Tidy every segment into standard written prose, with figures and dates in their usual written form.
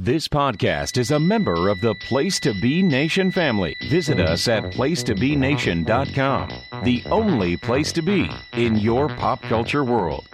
This podcast is a member of the Place to Be Nation family. Visit us at placetobenation.com, the only place to be in your pop culture world.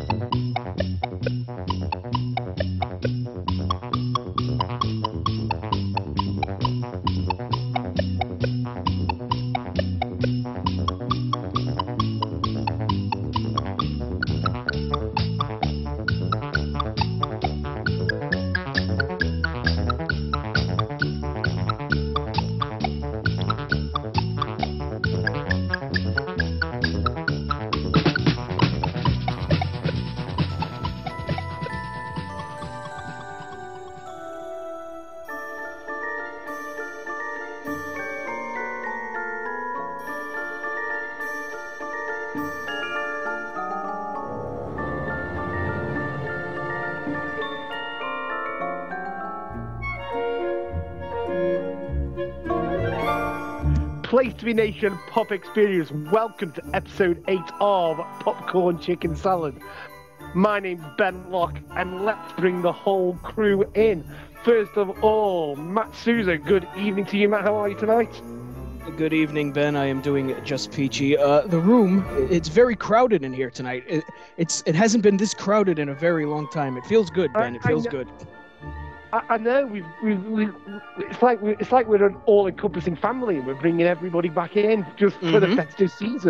Place to Be Nation Pop Experience. Welcome to episode 8 of Popcorn Chicken Salad. My name's Ben Locke, and let's bring the whole crew in. First of all, Matt Souza. Good evening to you, Matt. How are you tonight? Good evening, Ben. I am doing just peachy. The room, it's very crowded in here tonight. It hasn't been this crowded in a very long time. It feels good, Ben. It feels good. I know it's like we're an all-encompassing family, and we're bringing everybody back in just for the festive season.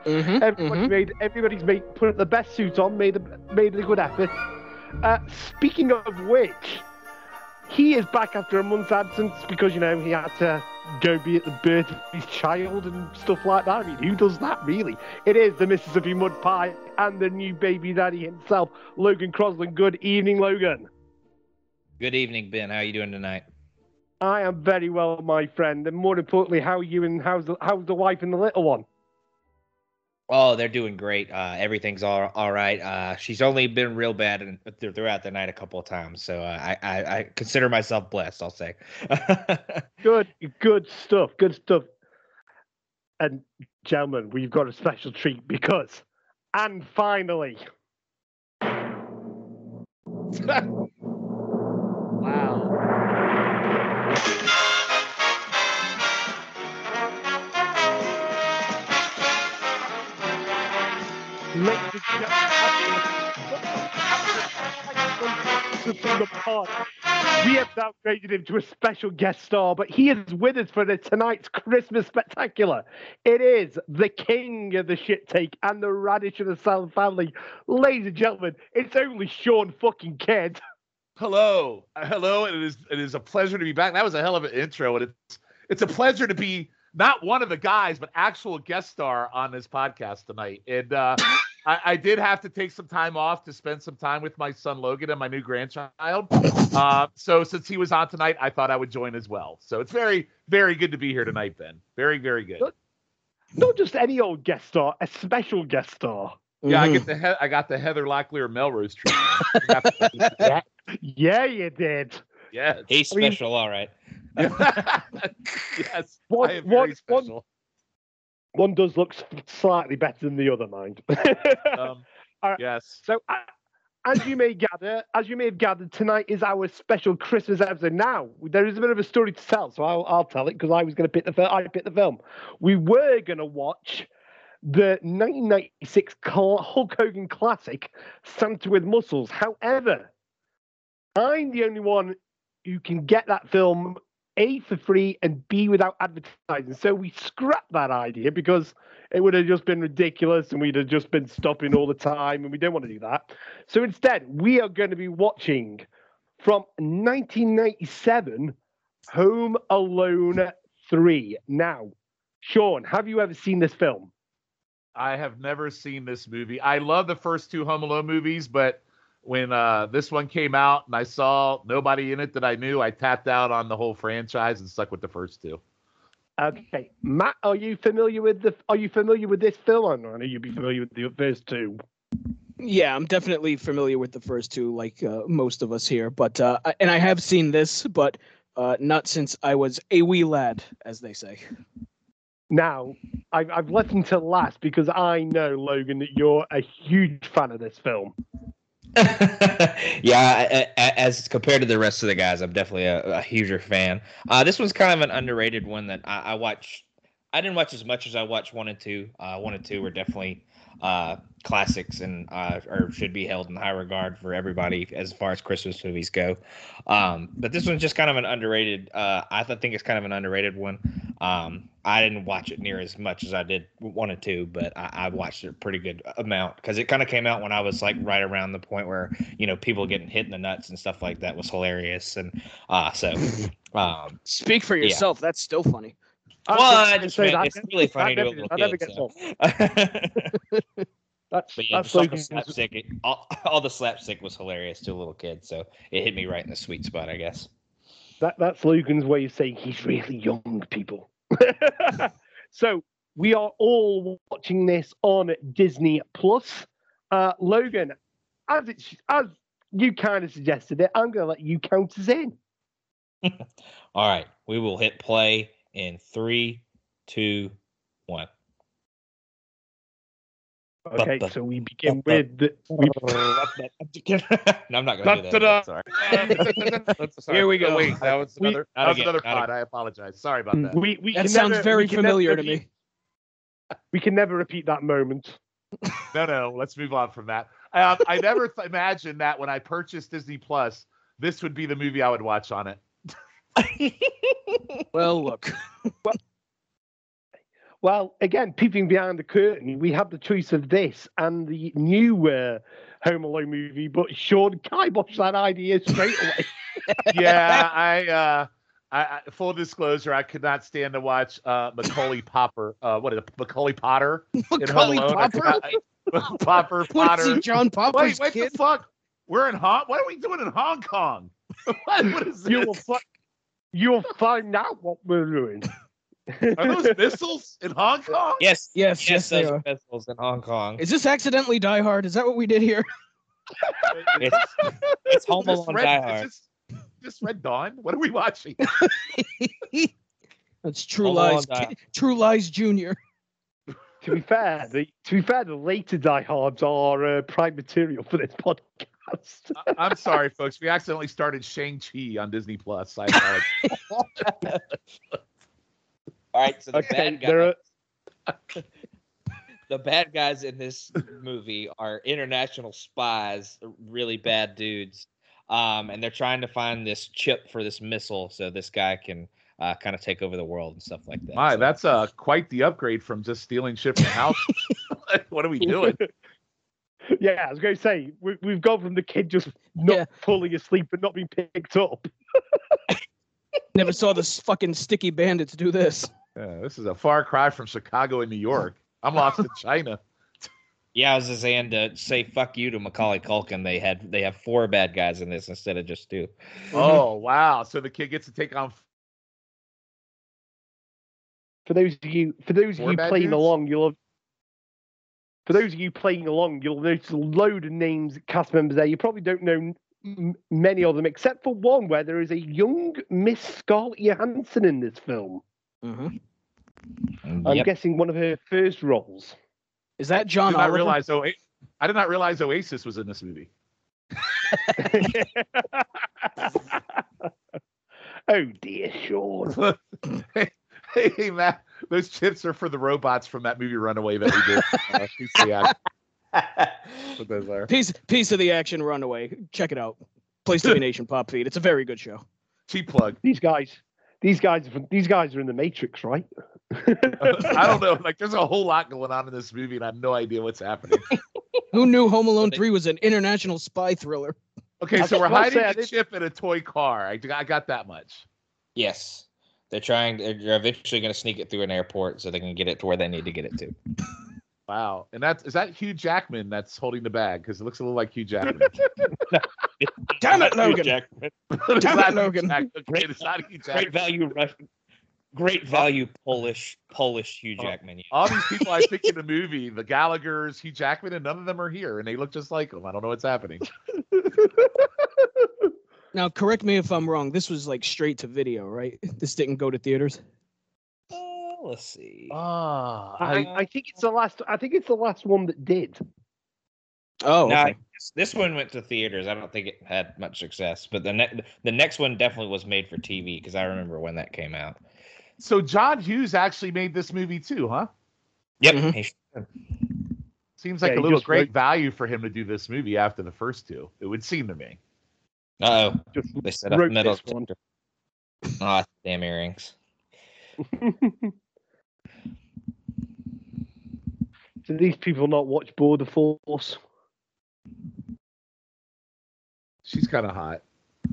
Everybody's put the best suit on, made a good effort. Speaking of which, he is back after a month's absence because he had to go be at the birth of his child and stuff like that. I mean, who does that really? It is the Mississippi Mud Pie and the new baby daddy himself, Logan Crosland. Good evening, Logan. Good evening, Ben. How are you doing tonight? I am very well, my friend. And more importantly, how are you and how's the wife and the little one? Oh, they're doing great. Everything's all right. She's only been real bad throughout the night a couple of times. So I consider myself blessed, I'll say. Good stuff. And gentlemen, we've got a special treat because, and finally... Wow. Ladies and gentlemen, we have downgraded him to a special guest star, but he is with us for tonight's Christmas spectacular. It is the king of the shit take and the radish of the Salad family. Ladies and gentlemen, it's only Sean fucking Kidd. Hello, and it is a pleasure to be back. That was a hell of an intro, and it's a pleasure to be not one of the guys, but actual guest star on this podcast tonight. And I did have to take some time off to spend some time with my son Logan and my new grandchild. So since he was on tonight, I thought I would join as well. So it's very, very good to be here tonight, Ben. Very, very good. Not just any old guest star, a special guest star. Yeah, I got the Heather Locklear Melrose treatment. Yeah, you did. Yes. He's special, all right. Yes, I am very special. One does look slightly better than the other, mind. Yes. So, as you may have gathered, tonight is our special Christmas episode. Now, there is a bit of a story to tell, so I'll tell it because I was going to pick the film. We were going to watch the 1996 Hulk Hogan classic, Santa with Muscles. However, I'm the only one who can get that film, A, for free, and B, without advertising. So we scrapped that idea because it would have just been ridiculous and we'd have just been stopping all the time, and we don't want to do that. So instead, we are going to be watching from 1997, Home Alone 3. Now, Sean, have you ever seen this film? I have never seen this movie. I love the first two Home Alone movies, but when this one came out and I saw nobody in it that I knew, I tapped out on the whole franchise and stuck with the first two. Okay, Matt, are you familiar with this film? I know you'd be familiar with the first two. Yeah, I'm definitely familiar with the first two, like most of us here. But and I have seen this, but not since I was a wee lad, as they say. Now, I've left until last because I know, Logan, that you're a huge fan of this film. Yeah, as compared to the rest of the guys, I'm definitely a huger fan. This one's kind of an underrated one that I watch. I didn't watch as much as I watched 1 and 2. 1 and 2 were definitely classics and or should be held in high regard for everybody as far as Christmas movies go. But this one's just kind of an underrated. I think it's kind of an underrated one. I didn't watch it near as much as I did 1 and 2, but I watched it a pretty good amount because it kind of came out when I was like right around the point where people getting hit in the nuts and stuff like that was hilarious, and Speak for yourself. Yeah. That's still funny. Well, I just say it's really funny to a little kid. All the slapstick was hilarious to a little kid, so it hit me right in the sweet spot, I guess. That's Logan's way of saying he's really young, people. So we are all watching this on Disney Plus. Logan, as you kind of suggested it, I'm going to let you count us in. All right, we will hit play in 3, 2, 1. Okay, so we begin with the. No, I'm not going to do that. Sorry. Here we go. Wait, that was another pod. I apologize. Sorry about that. That sounds very familiar to me. We can never repeat that moment. No. Let's move on from that. I never imagined that when I purchased Disney Plus, this would be the movie I would watch on it. Well, look. Well, again, peeping behind the curtain, we have the choice of this and the new Home Alone movie, but Sean kiboshed that idea straight away. Yeah, I full disclosure, I could not stand to watch Macaulay Popper. What is it, Macaulay Potter? Macaulay Popper? Potter. What is he, John Popper's wait, kid? The fuck? We're in What are we doing in Hong Kong? What is this? You'll find out what we're doing. Are those missiles in Hong Kong? Yes, they are. Missiles in Hong Kong. Is this accidentally Die Hard? Is that what we did here? It's Home Alone Die Hard. This Red Dawn? What are we watching? That's True Lies. True Lies Jr. To be fair, the later Die Hards are prime material for this podcast. I'm sorry, folks. We accidentally started Shang-Chi on Disney Plus. I apologize. All right, so the bad guys in this movie are international spies, really bad dudes, and they're trying to find this chip for this missile so this guy can kind of take over the world and stuff like that. That's quite the upgrade from just stealing shit from the house. What are we doing? Yeah, I was going to say, we've gone from the kid just not falling asleep and not being picked up. Never saw the fucking sticky bandits do this. Yeah, this is a far cry from Chicago and New York. I'm lost in China. Yeah, I was just saying to say fuck you to Macaulay Culkin. They have 4 bad guys in this instead of just 2. Oh wow! So the kid gets to take on. For those of you playing along, you'll notice a load of names, cast members there. You probably don't know many of them, except for one where there is a young Miss Scarlett Johansson in this film. Mm-hmm. I'm guessing one of her first roles. Is that John Oliver? I did not realize Oasis was in this movie. Oh dear, Sean. Hey, Matt, those chips are for the robots from that movie Runaway that we did. What those are. Piece of the action Runaway. Check it out. Place to be Nation Pop Feed. It's a very good show. Cheap plug. These guys are in the Matrix, right? I don't know. Like, there's a whole lot going on in this movie, and I have no idea what's happening. Who knew Home Alone 3 was an international spy thriller? Okay, so we're hiding a chip in a toy car. I got that much. Yes. They're eventually going to sneak it through an airport so they can get it to where they need to get it to. Wow. And is that Hugh Jackman that's holding the bag? Because it looks a little like Hugh Jackman. Damn it, Logan. Damn it, Logan. Okay, it's not Hugh Jackman. Great value Polish Hugh Jackman. Yeah. All these people I think in the movie, the Gallaghers, Hugh Jackman, and none of them are here, and they look just like him. I don't know what's happening. Now, correct me if I'm wrong. This was like straight to video, right? This didn't go to theaters. Let's see. I think it's the last. I think it's the last one that did. Oh, no, okay. This one went to theaters. I don't think it had much success, but the next one definitely was made for TV because I remember when that came out. So John Hughes actually made this movie too, huh? Yep. Mhm. Seems like Yeah, a he little just great wrote- value for him to do this movie after the first two. It would seem to me. Uh-oh. Just They set up wrote metal this one. detector. Ah, damn earrings. Do these people not watch Border Force? She's kind of hot.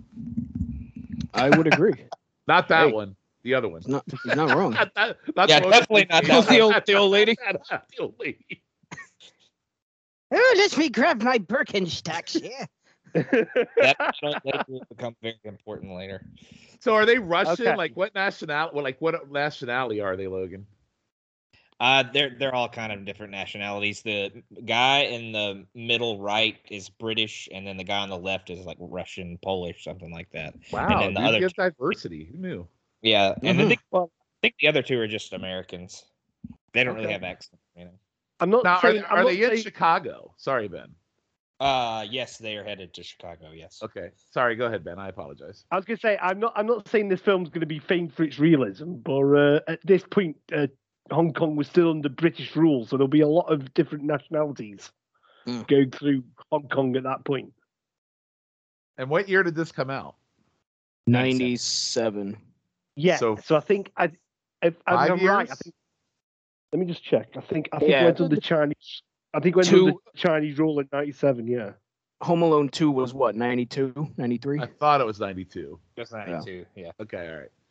I would agree. Not that Hey. one. The other one. He's not wrong. Not Yeah, the one- definitely not that The old lady. Not the old lady. Oh, let me grab my Birkenstocks here. That later will become very important later. So are they Russian? Okay. Like what nationality? Well, like what nationality are they, Logan? They're all kind of different nationalities. The guy in the middle right is British, and then the guy on the left is like Russian, Polish, something like that. Wow, then the dude, other you have diversity. Who knew? Yeah, and I think, Well- I think the other two are just Americans. They don't really Okay. have accents, you know. I'm not Now, are saying. they, I'm are not they in saying- Chicago? Sorry, Ben. Yes, they are headed to Chicago. Yes. Okay, sorry. Go ahead, Ben. I apologize. I was going to say I'm not saying this film's going to be famed for its realism, but at this point, Hong Kong was still under British rule, so there'll be a lot of different nationalities Mm. going through Hong Kong at that point. And what year did this come out? 97. Yeah. So- So I think if 5 I'm right, I years? think. Let me just check. I think Yeah. it went under Chinese. I think it went Two- under Chinese rule in '97. Yeah. Home Alone 2 was what, 92, 93? I thought it was 92. Just 92. Yeah. Okay, all right.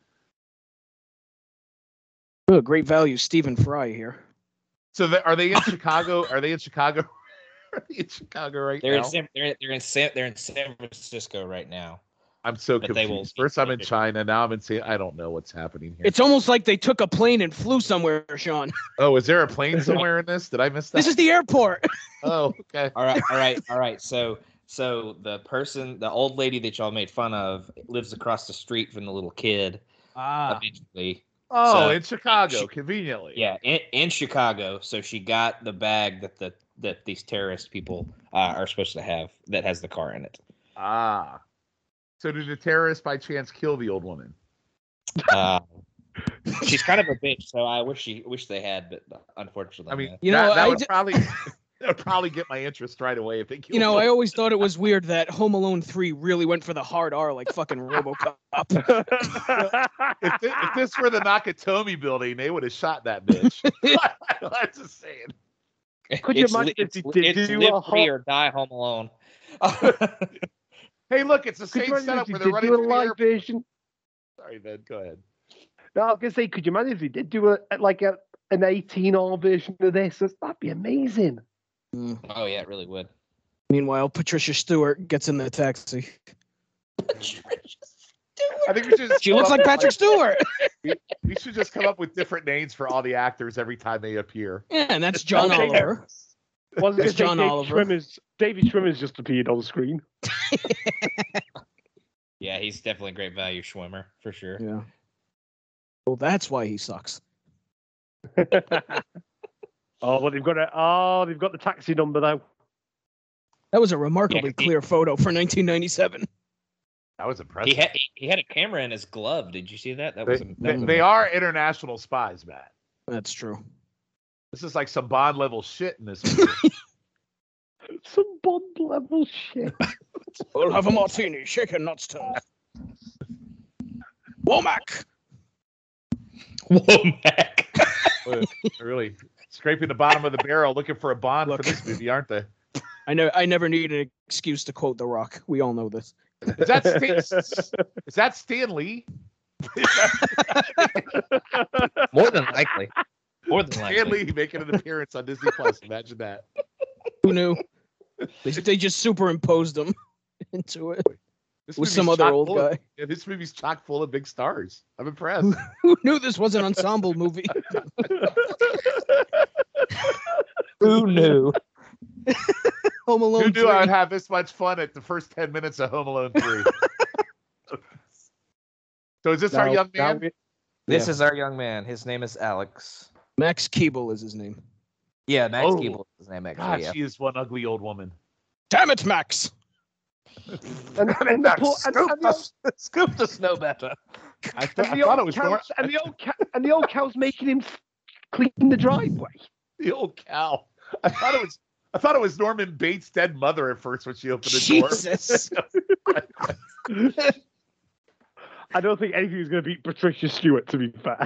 Oh, great value, Stephen Fry here. So are they in Chicago? Are they in Chicago? Are they in Chicago right They're now? they're in San Francisco right now. I'm so but they will confused. be First I'm in located. China, now I'm in San. I don't know what's happening here. It's almost like they took a plane and flew somewhere, Sean. Oh, is there a plane somewhere in this? Did I miss that? This is the airport. Oh, okay. All right. So the old lady that y'all made fun of lives across the street from the little kid. Eventually, Oh, So- in Chicago, conveniently. yeah, in Chicago. So she got the bag that these terrorist people are supposed to have that has the car in it. Ah. So did the terrorists by chance kill the old woman? She's kind of a bitch, so I wish they had, but unfortunately, I mean, You know, that I would d- probably that would probably get my interest right away if they killed You know, her. I always thought it was weird that Home Alone 3 really went for the hard R like fucking RoboCop. If this were the Nakatomi building, they would have shot that bitch. I'm just saying. Could you It's imagine if it's, they did it's do live a free hot- or die Home Alone. Hey, look, it's the Could you same imagine setup if they where did they're running do a through the live airport. version? Sorry, Ben. Go ahead. No, I was gonna say, could you imagine if they did do an 18R version of this? That'd be amazing. Oh yeah, it really would. Meanwhile, Patricia Stewart gets in the taxi. I think we should. Just She come looks up like with, Patrick Stewart. We should just come up with different names for all the actors every time they appear. Yeah, and that's John Okay. Oliver. I was gonna It's say John Oliver. David Schwimmer's just appeared on the screen. Yeah, he's definitely a great value Schwimmer for sure. Yeah. Well, that's why he sucks. Oh, well, they've got the taxi number though. That was a remarkably Yeah, clear photo for 1997. That was impressive. He had a camera in his glove. Did you see that? That was They are international spies, Matt. That's true. This is like some Bond level shit in this movie. Some Bond level shit. We'll have a martini, shaken, not stirred. Womack. Womack. They're really scraping the bottom of the barrel looking for a Bond Look. for this movie, aren't they? I never need an excuse to quote The Rock. We all know this. Is that Stan Lee? More than likely. More than likely. Stan Lee making an appearance on Disney Plus. Imagine that. Who knew? They just superimposed him into it This with movie's some other chock old full of- guy. Yeah, this movie's chock full of big stars. I'm impressed. Who knew this was an ensemble movie? Who knew? Home Alone Who knew 3. I would have this much fun at the first 10 minutes of Home Alone 3? So is this our young man? This Yeah. is our young man. His name is Alex. Max Keeble is his name. Yeah, Max Oh. Keeble is his name God, actually. Yeah. she is one ugly old woman. Damn it, Max! And Scoop the snow better. I thought it was the old cow's making him clean the driveway. the old cow. I thought it was Norman Bates' dead mother at first when she opened the door. Jesus. I don't think anything was going to beat Patricia Stewart, to be fair.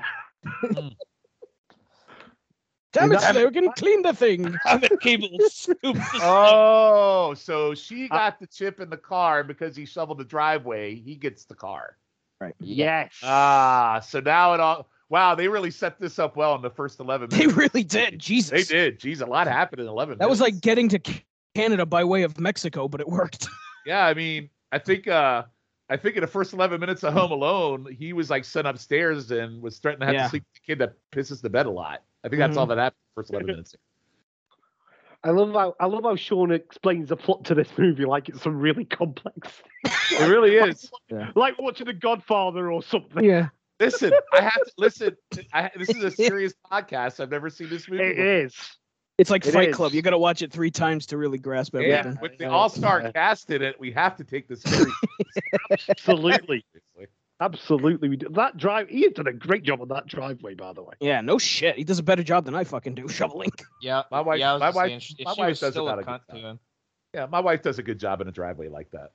Damn it, Logan, clean the thing. Have it cable scoop the Oh, so she got the chip in the car, and because he shoveled the driveway, he gets the car. Right. Yes. So now it all. Wow, they really set this up well in the first 11 They minutes. really did. Jesus. They did. Jeez, a lot happened in 11 minutes. That was like getting to Canada by way of Mexico, but it worked. Yeah, I mean, I think in the first 11 minutes of Home Alone, he was like sent upstairs and was threatening to have to sleep with the kid that pisses the bed a lot. I think that's all that happened in the first 11 minutes. I love how Sean explains the plot to this movie like it's some really complex. It really is. Like watching The Godfather or something. Yeah. Listen, I have to listen. This is a serious podcast. I've never seen this movie. It is. It's like It Fight is. Club. You got to watch it 3 times to really grasp everything. Yeah, with the all-star cast in it, we have to take this seriously. Absolutely. Absolutely. We do. That drive, he has done a great job on that driveway, by the way. Yeah, no shit. He does a better job than I fucking do shoveling. Yeah, My wife- Yeah, I was my just wife- saying, if my she wife was does still about a a good cunt job. to him. Yeah, my wife does a good job in a driveway like that.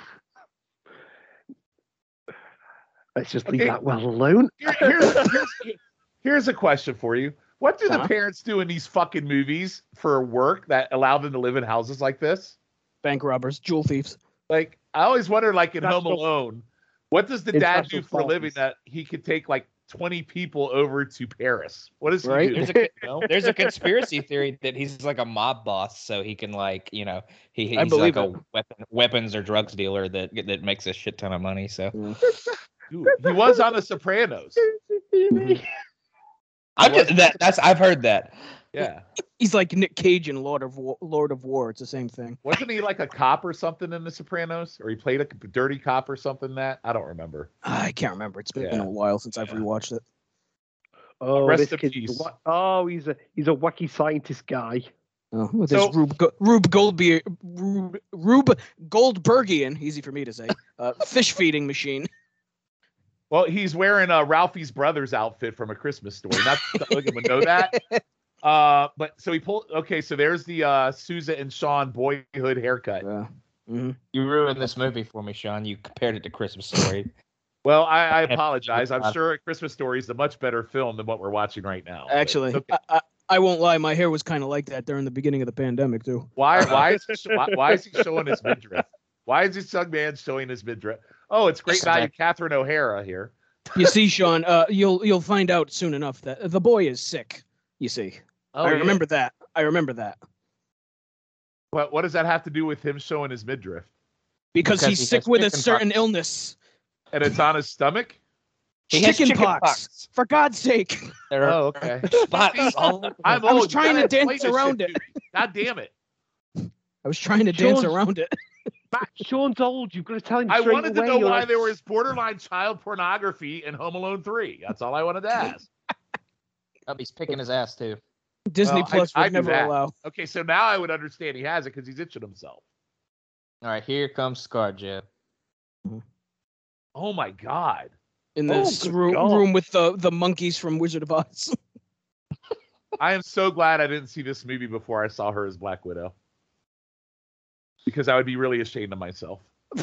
Let's just leave Okay. that well alone. Here's a question for you. What do the Huh? parents do in these fucking movies for work that allow them to live in houses like this? Bank robbers, jewel thieves. Like, I always wonder, like in Home National- Alone, what does the dad do International for a living parties. that he could take like 20 people over to Paris? What does he Right. do? There's a conspiracy theory that he's like a mob boss, so he can like, he's I believe like a weapons or drugs dealer that makes a shit ton of money. So Dude, he was on The Sopranos. I've heard that. Yeah. He's like Nick Cage in Lord of War. It's the same thing. Wasn't he like a cop or something in The Sopranos? Or he played a dirty cop or something that? I don't remember. I can't remember. It's been Yeah. a while since I've rewatched it. Oh, Rest this in kid's peace. he's a wacky scientist guy. Oh, with So- his Rube Goldbergian, easy for me to say, fish feeding machine. Well, he's wearing Ralphie's brother's outfit from A Christmas Story. Not that Logan would know that. But so he pulled. Okay, so there's the Sousa and Sean boyhood haircut. Mhm. You ruined this movie for me, Sean. You compared it to Christmas Story. Well, I apologize. I'm sure A Christmas Story is a much better film than what we're watching right now. but Actually, it's okay. I won't lie. My hair was kind of like that during the beginning of the pandemic too. Why is he showing his midriff? Why is this young man showing his midriff? Oh, it's great value, Catherine O'Hara here. You see, Sean, you'll find out soon enough that the boy is sick. You see, Oh, I yeah. remember that. I remember that What does that have to do with him showing his midriff? because Because he's he sick has with a chicken certain pox. illness. And it's on his stomach? He has Chicken chicken pox. pox. For God's sake! There are Oh, okay. spots all over. I'm I was old. You trying to gotta explain dance this around shit it. to me. God damn it. I was trying to dance Sean's- around it. Matt, Sean's old. You've got to tell him I straight wanted to away, know or why else- there was borderline child pornography in Home Alone 3. That's all I wanted to ask. Oh, he's picking his ass too. Disney Well, Plus I would knew never that. allow. Okay, so now I would understand he has it because he's itching himself. All right, here comes ScarJo. Oh my God. In Oh, this good room, God. room with the monkeys from Wizard of Oz. I am so glad I didn't see this movie before I saw her as Black Widow. Because I would be really ashamed of myself.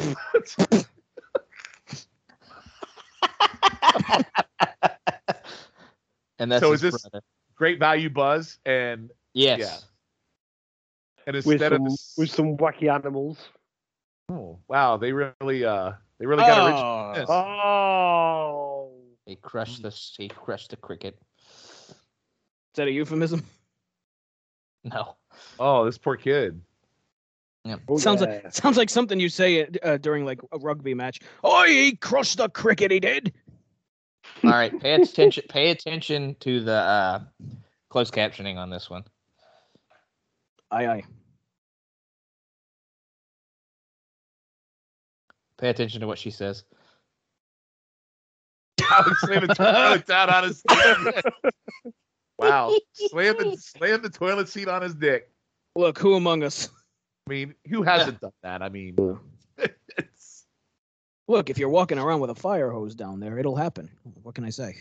And that's So his is this- brother. Great value Buzz and Yes. yeah. And with instead of some, this, with some wacky animals. oh, wow, they really got original. Oh. Yes. Oh, He crushed the cricket. Is that a euphemism? No. Oh, this poor kid. Oh, sounds yeah. like something you say during like a rugby match. Oh, he crushed the cricket. He did. All right, pay attention. Pay attention to the closed captioning on this one. Aye, aye. Pay attention to what she says. Alex slammed the toilet down on his dick. Wow. Slam the toilet seat on his dick. Look, who among us? I mean, who hasn't done that? I mean, it's Look, if you're walking around with a fire hose down there, it'll happen. What can I say?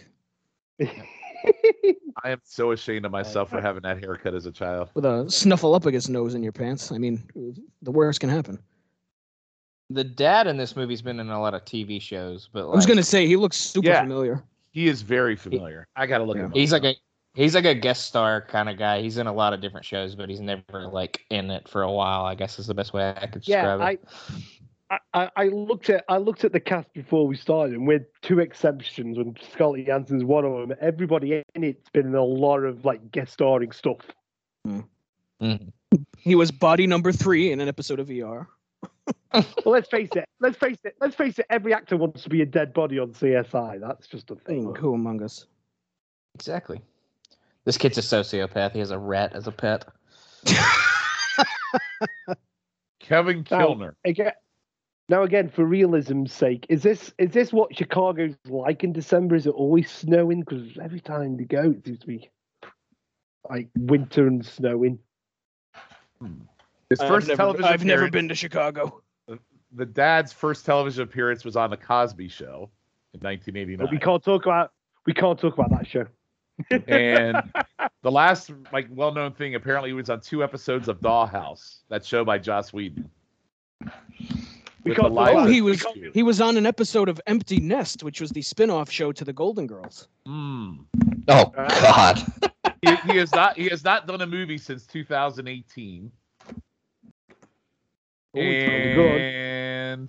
I am so ashamed of myself for having that haircut as a child. With a snuffleupagus nose in your pants, I mean, the worst can happen. The dad in this movie's been in a lot of TV shows, but I was gonna say he looks super familiar. He is very familiar. I gotta look at him. He's like a guest star kind of guy. He's in a lot of different shows, but he's never like in it for a while, I guess is the best way I could describe it. I looked at the cast before we started, and with two exceptions, when Scarlett Johansson's one of them, everybody in it's been in a lot of like guest starring stuff. Mm-hmm. He was body number 3 in an episode of ER. Well, let's face it. Every actor wants to be a dead body on CSI. That's just a thing. Who among us? Exactly. This kid's a sociopath. He has a rat as a pet. Kevin Kilner. Now again, for realism's sake, is this what Chicago's like in December? Is it always snowing? Because every time they go, it seems to be like winter and snowing. His first television I've never been to Chicago. The dad's first television appearance was on The Cosby Show in 1989. But we can't talk about that show. And the last well-known thing, apparently, he was on 2 episodes of Dollhouse, that show by Joss Whedon. He was on an episode of Empty Nest, which was the spin-off show to the Golden Girls. Oh God. He has not done a movie since 2018. And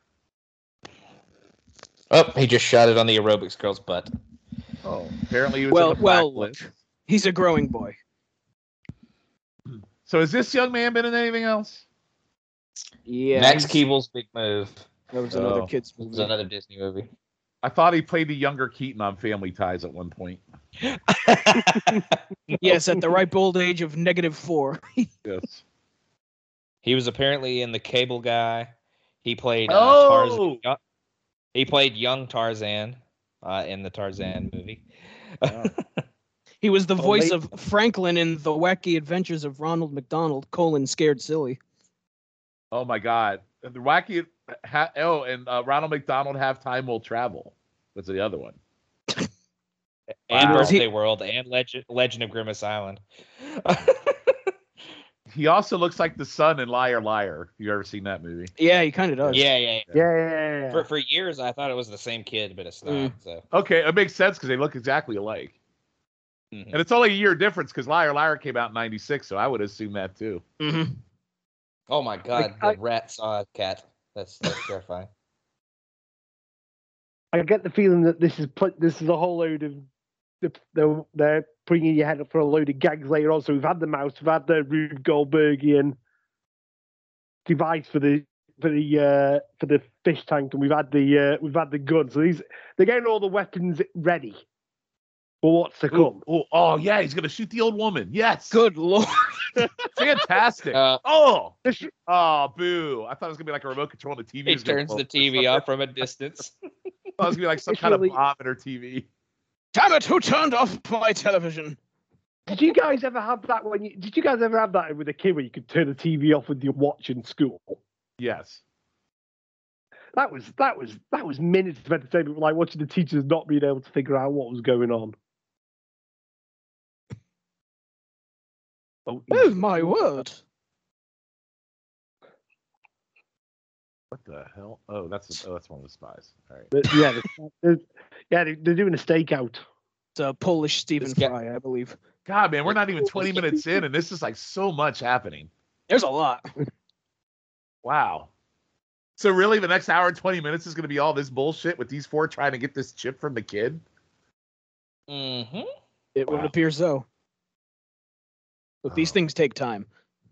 he just shot it on the aerobics girl's butt. Oh, apparently he was in the blacklist. He's a growing boy. So has this young man been in anything else? Yeah. Max Keeble's Big Move. That was another kids movie. It was another Disney movie. I thought he played the younger Keaton on Family Ties at one point. Yes, at the ripe old age of -4. Yes. He was apparently in The Cable Guy. He played Tarzan. He played young Tarzan in the Tarzan movie. He was the voice of Franklin in The Wacky Adventures of Ronald McDonald, Scared Silly. Oh my God. The Wacky and Ronald McDonald Have Time Will Travel. That's the other one. And Birthday World and Legend of Grimace Island. He also looks like the son in Liar Liar. You ever seen that movie? Yeah, he kind of does. Yeah. For years, I thought it was the same kid, but it's not. So okay, it makes sense because they look exactly alike. Mm-hmm. And it's only a year difference because Liar Liar came out in '96, so I would assume that too. Mm-hmm. Oh my God, the rat saw a cat. That's terrifying. I get the feeling that this is a whole load of they're bringing your head up for a load of gags later on. So we've had the mouse, we've had the Rube Goldbergian device for the fish tank, and we've had the gun. So they're getting all the weapons ready for what's to come. Oh yeah, he's gonna shoot the old woman. Yes. Good Lord. Fantastic. Boo! I thought it was gonna be like a remote control on the TV. He turns the TV off from a distance. I thought it was gonna be like some kind of bomb in her TV. Damn it! Who turned off my television? Did you guys ever have that with a kid where you could turn the TV off with your watch in school? Yes. That was minutes of entertainment, like watching the teachers not being able to figure out what was going on. Oh my word! What the hell? Oh, that's one of the spies. All right. They're doing a stakeout. It's a Polish Stephen Fry, I believe. God, man, we're not even 20 minutes in, and this is like so much happening. There's a lot. Wow. So really, the next hour and 20 minutes is going to be all this bullshit with these 4 trying to get this chip from the kid? Mm-hmm. It would appear so. But these things take time.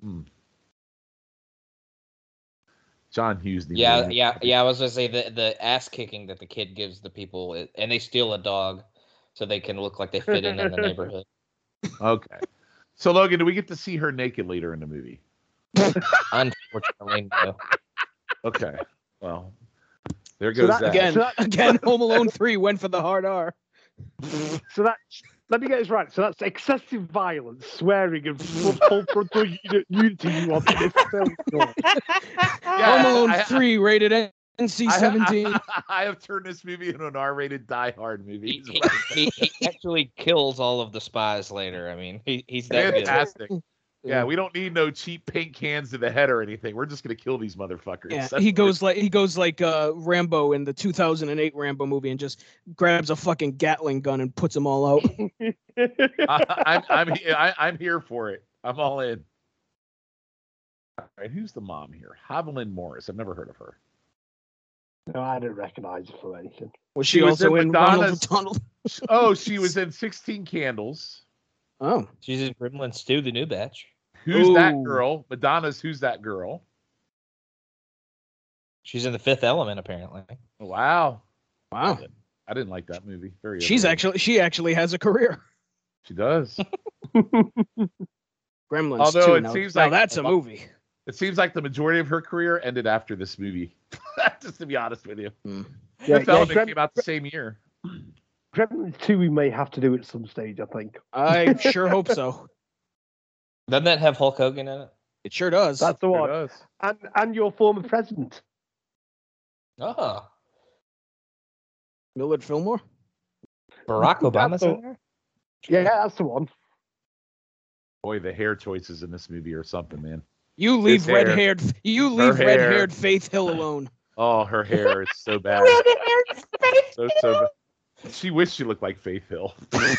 John Hughes. Yeah. I was going to say the ass kicking that the kid gives the people, and they steal a dog so they can look like they fit in the neighborhood. Okay. So, Logan, do we get to see her naked later in the movie? Unfortunately, no. Okay. Well, there goes that. Again, Home Alone 3 went for the hard R. So let me get this right. So that's excessive violence, swearing, and full frontal nudity you want in this film. Home Alone 3 rated NC-17. I have turned this movie into an R-rated Die Hard movie. He actually kills all of the spies later. I mean, he's that good. Fantastic. Yeah, we don't need no cheap paint cans to the head or anything. We're just gonna kill these motherfuckers. Yeah, he goes like Rambo in the 2008 Rambo movie and just grabs a fucking Gatling gun and puts them all out. I'm here for it. I'm all in. All right, who's the mom here? Haviland Morris. I've never heard of her. No, I don't recognize her from anything. Was she was also in in Madonna's- Ronald McDonald? Oh, she was in 16 Candles. Oh, She's in Gremlins 2, the new batch. Who's that Ooh. girl? Madonna's Who's That Girl? She's in The Fifth Element, apparently. Wow. wow. I didn't like that movie. Very She underrated. actually has a career. She does. Gremlins Although 2. it Now, seems now like that's a a lot- movie. It seems like the majority of her career ended after this movie. Just to be honest with you. Fifth Element came out the same year. Gremlins 2 we may have to do at some stage, I think. I sure hope so. Doesn't that have Hulk Hogan in it? It sure does. That's the Sure one. does. And your former president. Oh, Millard Fillmore. Barack Obama's the- in there? Yeah, that's the one. Boy, the hair choices in this movie are something, man. You leave hair. red-haired hair. red-haired Faith Hill alone. Oh, her hair is so bad. So bad. She wished she looked like Faith Hill.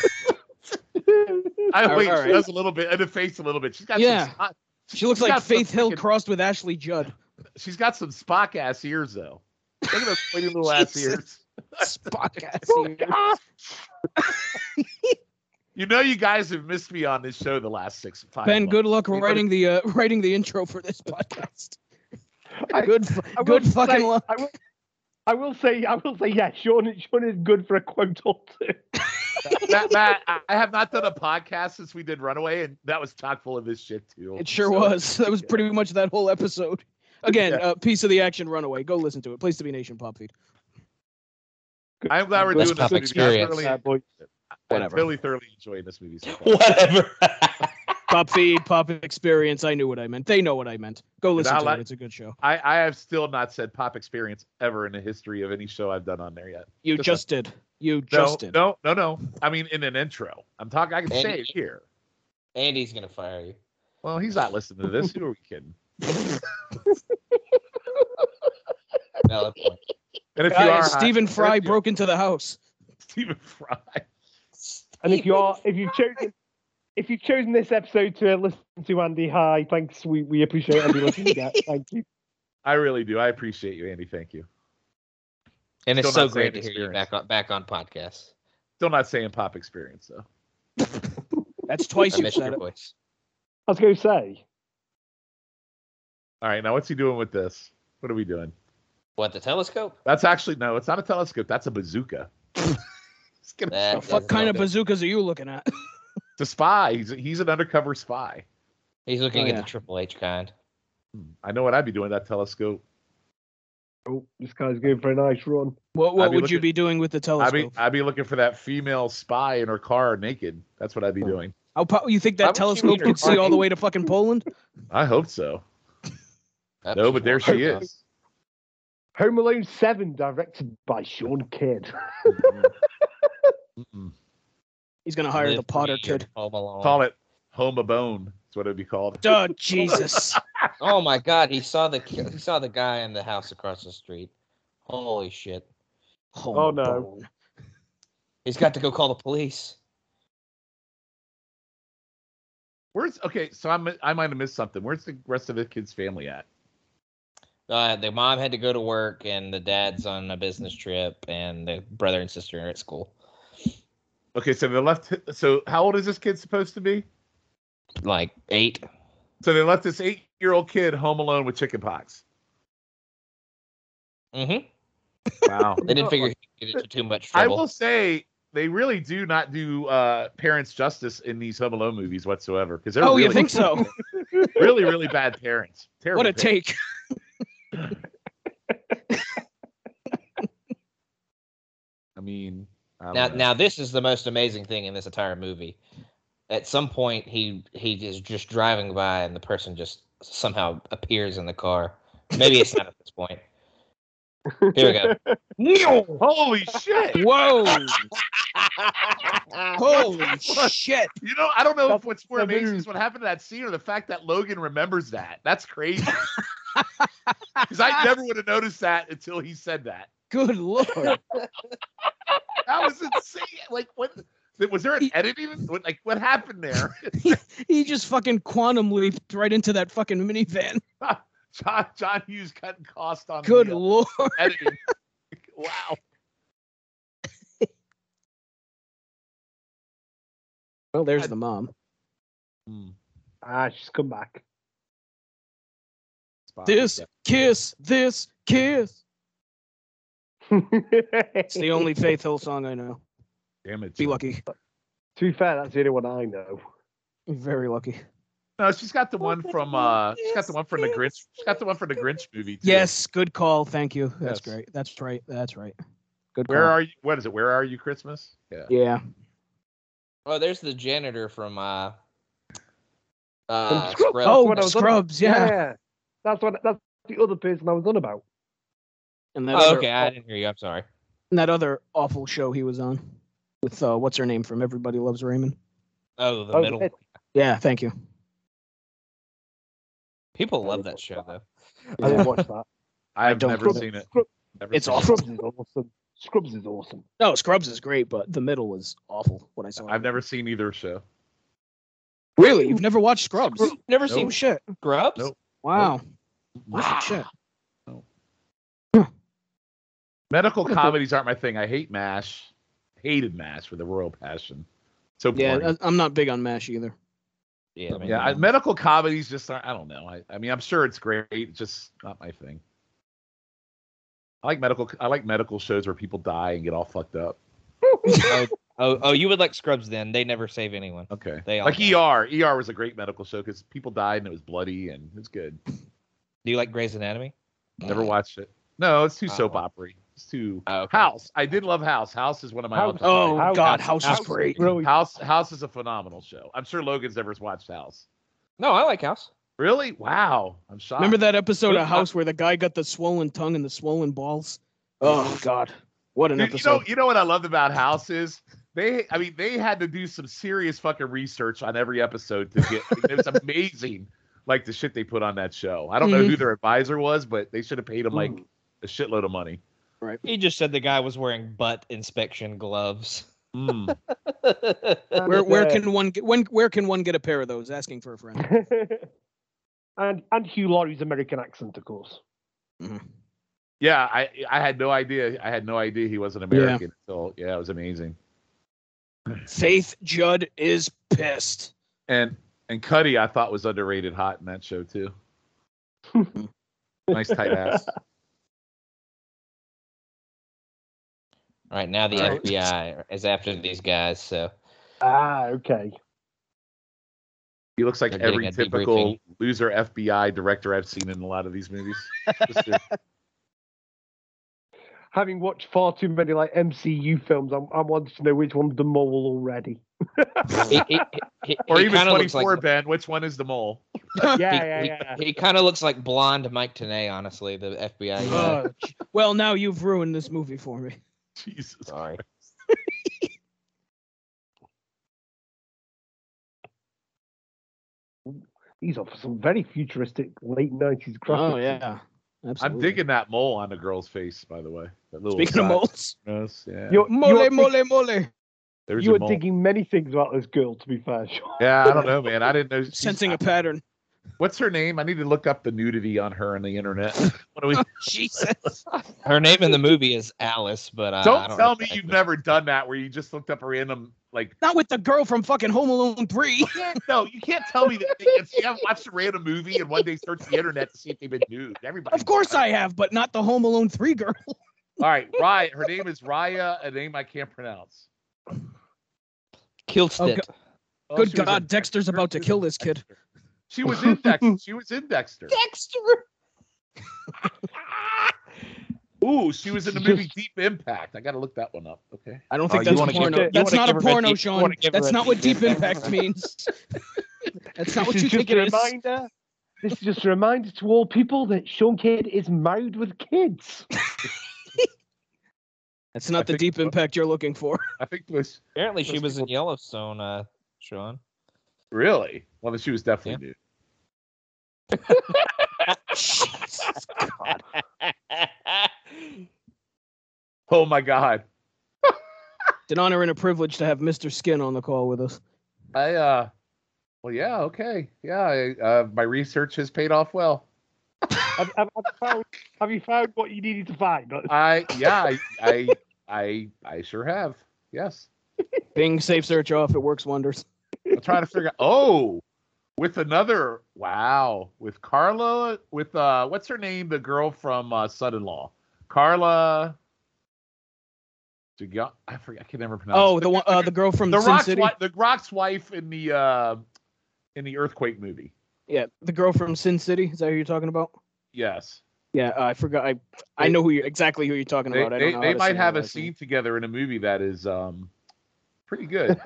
All She right. does a little bit, and the face a little bit. She's got Yeah. some spot, She looks she's like got some Faith Hill freaking- crossed with Ashley Judd. She's got some Spock ass ears though. Look at those pointy little ass Jesus. ears. Spock ass ears. You know, you guys have missed me on this show the last 5 Ben, months. good luck You writing the intro for this podcast. I Good will fucking say- luck. I will say, yeah, Sean is good for a quote or two. Matt, I have not done a podcast since we did Runaway, and that was chock full of this shit too. It sure So, was. That was pretty much that whole episode. Again, piece of the action Runaway. Go listen to it. Place to be Nation Pop Feed. I'm glad we're That's doing this Pop movie. Experience. I'm Whatever. thoroughly enjoying this movie. So far. Whatever. Pop Feed, Pop Experience. I knew what I meant. They know what I meant. Go listen I to like- it. It's a good show. I have still not said Pop Experience ever in the history of any show I've done on there yet. You Just just did. You just did. No. I mean, in an intro. I'm talking. I can say it here. Andy's going to fire you. Well, he's not listening to this. Who are we kidding? Valid point. And if you Guys, are Stephen Fry if you- broke into the house. Stephen Fry. And if you've chosen this episode to listen to Andy, hi, thanks. We appreciate every listen you get. Thank you. I really do. I appreciate you, Andy. Thank you. And it's Still so not great saying to hear you experience. back on podcasts. Still not saying Pop Experience though. That's twice I you miss said your it. voice. I was going to say, All right, now what's he doing with this? What are we doing? What, the telescope? That's actually no. It's not a telescope. That's a bazooka. It's gonna That show What fuck doesn't kind of sound good. bazookas are you looking at? the spy. He's an undercover spy. He's looking Oh, at yeah. the Triple H kind. I know what I'd be doing with that telescope. oh, this guy's going for a nice run. What I'd be would you looking- be doing with the telescope? I'd be looking for that female spy in her car naked. That's what I'd be doing. You think Why that would you telescope need her could see car all the way to fucking Poland? I hope so. That's No, but there just she one. is. Home Alone 7, directed by Sean Kidd. Mm-mm. He's gonna hire the Live Potter free or kid. Home Alone. Call it Home a Bone. That's what it'd be called. Oh Jesus! Oh my God, he saw the guy in the house across the street. Holy shit! Oh, no. Bone. He's got to go call the police. Where's okay? So I might have missed something. Where's the rest of the kid's family at? The mom had to go to work, and the dad's on a business trip, and the brother and sister are at school. Okay, so they left. So how old is this kid supposed to be? Like 8. So they left this 8-year-old kid home alone with chickenpox. Mm-hmm. Wow. They didn't figure he'd get into too much I trouble. will say they really do not do parents justice in these Home Alone movies whatsoever because they're Oh, really, you think so? really bad parents. Terrible. What a parents. take! I mean, Now this is the most amazing thing in this entire movie. At some point, he is just driving by, and the person just somehow appears in the car. Maybe it's not at this point. Here we go. Holy shit! Whoa! Holy shit! You know, I don't know if That's what's more amazing is what happened to that scene or the fact that Logan remembers that. That's crazy. Because I never would have noticed that until he said that. Good lord! That was insane. Like, what? Was there an edit even? What happened there? He just fucking quantum leaped right into that fucking minivan. John Hughes cutting cost on Good the, lord! editing. Wow. Well, there's the mom. She's come back. This kiss. It's the only Faith Hill song I know. Damn it. Be Jim. lucky. To be fair, that's the only one I know. Very lucky. No, she's got the one from she's got the one from the Grinch. She's got the one from the Grinch movie too. Yes, good call. Thank you. That's Yes. great. That's right. Good call. Where are you? What is it? Where are you? Christmas? Yeah. Yeah. Oh, there's the janitor from Scrubs. Scrubs. Oh, what I was on Scrubs. Yeah. That's the other person I was on about. And that Oh, other, okay. I didn't hear you. I'm sorry. and that other awful show he was on with what's her name from Everybody Loves Raymond. Oh, the middle. Yeah. Thank you. People love that show though. I didn't watch that. I've don't never Scrubs- seen it. Scrubs- Never It's seen it. awful. Scrubs is awesome. Scrubs is awesome. No, Scrubs is great, but the middle was awful. What I saw. I've never seen either show. Really, you've never watched Scrubs? Never Oh seen shit! Scrubs? Nope. Wow. Wow. Shit. Medical comedies aren't my thing. I hate MASH. Hated MASH with a royal passion. So boring. Yeah, I'm not big on MASH either. Yeah, Medical comedies just aren't. I don't know. I mean, I'm sure it's great. It's just not my thing. I like medical shows where people die and get all fucked up. Oh, you would like Scrubs then. They never save anyone. Okay. They all Like die. ER. ER was a great medical show because people died and it was bloody and it was good. Do you like Grey's Anatomy? Never watched it. No, it's too Oh. soap opera-y. It's too Oh, okay. House. I did love House. House is one of my House- all-time Oh God, House- House is great. Brilliant. House is a phenomenal show. I'm sure Logan's never watched House. No, I like House. Really? Wow. I'm shocked. Remember that episode Good of House where the guy got the swollen tongue and the swollen balls? Oh God, what an Dude, episode! you know what I loved about House is they had to do some serious fucking research on every episode to get. It was amazing, like the shit they put on that show. I don't know who their advisor was, but they should have paid him like a shitload of money. He just said the guy was wearing butt inspection gloves. Mm. Where can one get where can one get a pair of those? Asking for a friend. and Hugh Laurie's American accent, of course. Yeah, I had no idea. I had no idea he was an American until it was amazing. Faith Judd is pissed. And Cuddy I thought was underrated hot in that show too. Nice tight ass. All right, now the FBI is after these guys. So Okay. He looks like They're getting every a typical debriefing. loser FBI director I've seen in a lot of these movies. Just Having watched far too many like MCU films, I wanted to know which one's the mole already. he or even kinda looks 24, like, Ben. Which one is the mole? Yeah. He kind of looks like blonde Mike Tenay, honestly, the FBI guy. Well, now you've ruined this movie for me. Jesus. Sorry. These are some very futuristic late 90s graphics. Oh yeah, absolutely. I'm digging that mole on the girl's face, by the way. That little Speaking of moles, nose, yeah. mole. There's You a were mole. digging many things about this girl, to be fair, Sean. Yeah, I don't know, man. I didn't know. Sensing a pattern. What's her name? I need to look up the nudity on her on the internet. What do we? Jesus. Her name in the movie is Alice, but I Don't don't tell know me if you've that- never done that where you just looked up a random like. Not with the girl from fucking Home Alone 3. No, you can't tell me that you haven't watched a random movie and one day search the internet to see if they've been nude. Everybody. Of course I have, but not the Home Alone 3 girl. All right, Raya. Her name is Raya, a name I can't pronounce. Kilstead. Oh, Good she was God, in- Dexter's about to kill this kid. She was in Dexter. She was in Dexter. Dexter. Ooh, she was in the movie Deep Impact. I got to look that one up. Okay. I don't think you that's wanna a give porno. her- you That's wanna not a give her a porno, deep- you Sean. wanna give her That's a not what deep deep impact means. That's not what This you is think just a it is. reminder. This is just a reminder to all people that Sean Kidd is married with kids. That's not I the think- deep impact you're looking for. I think it was Apparently, she Those was in people- Yellowstone, Sean. really. Well, then she was definitely nude. Jesus God. Oh my God. It's an honor and a privilege to have Mr. Skin on the call with us. Well, yeah, okay. Yeah, my research has paid off well. Have you found what you needed to find? I sure have. Yes. Bing safe search off. It works wonders. I'm trying to figure out. Oh, with another. Wow. With Carla. With what's her name? The girl from Son-in-Law. Carla. I forget. I can never pronounce. Oh, the one, the girl from the Sin Rock's City. the Rock's wife in the earthquake movie. Yeah, the girl from Sin City. Is that who you're talking about? Yes. Yeah, I forgot. I know exactly who you're talking about. I don't know. They how to might say have her a last scene name. together in a movie that is pretty good.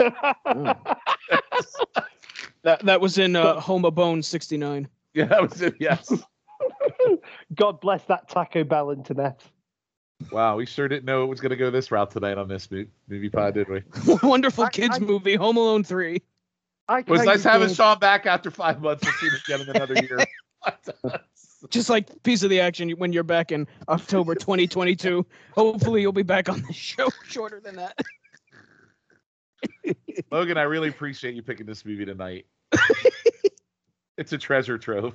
That was in Homa Bone 69. Yeah, that was it. Yes. God bless that Taco Bell internet. Wow, we sure didn't know it was going to go this route tonight on this movie pod, did we? Wonderful kids movie, Home Alone 3. It was nice having Sean back after 5 months and seeing him again in another year. Just like Piece of the Action when you're back in October 2022. Hopefully you'll be back on the show shorter than that. Logan, I really appreciate you picking this movie tonight. It's a treasure trove.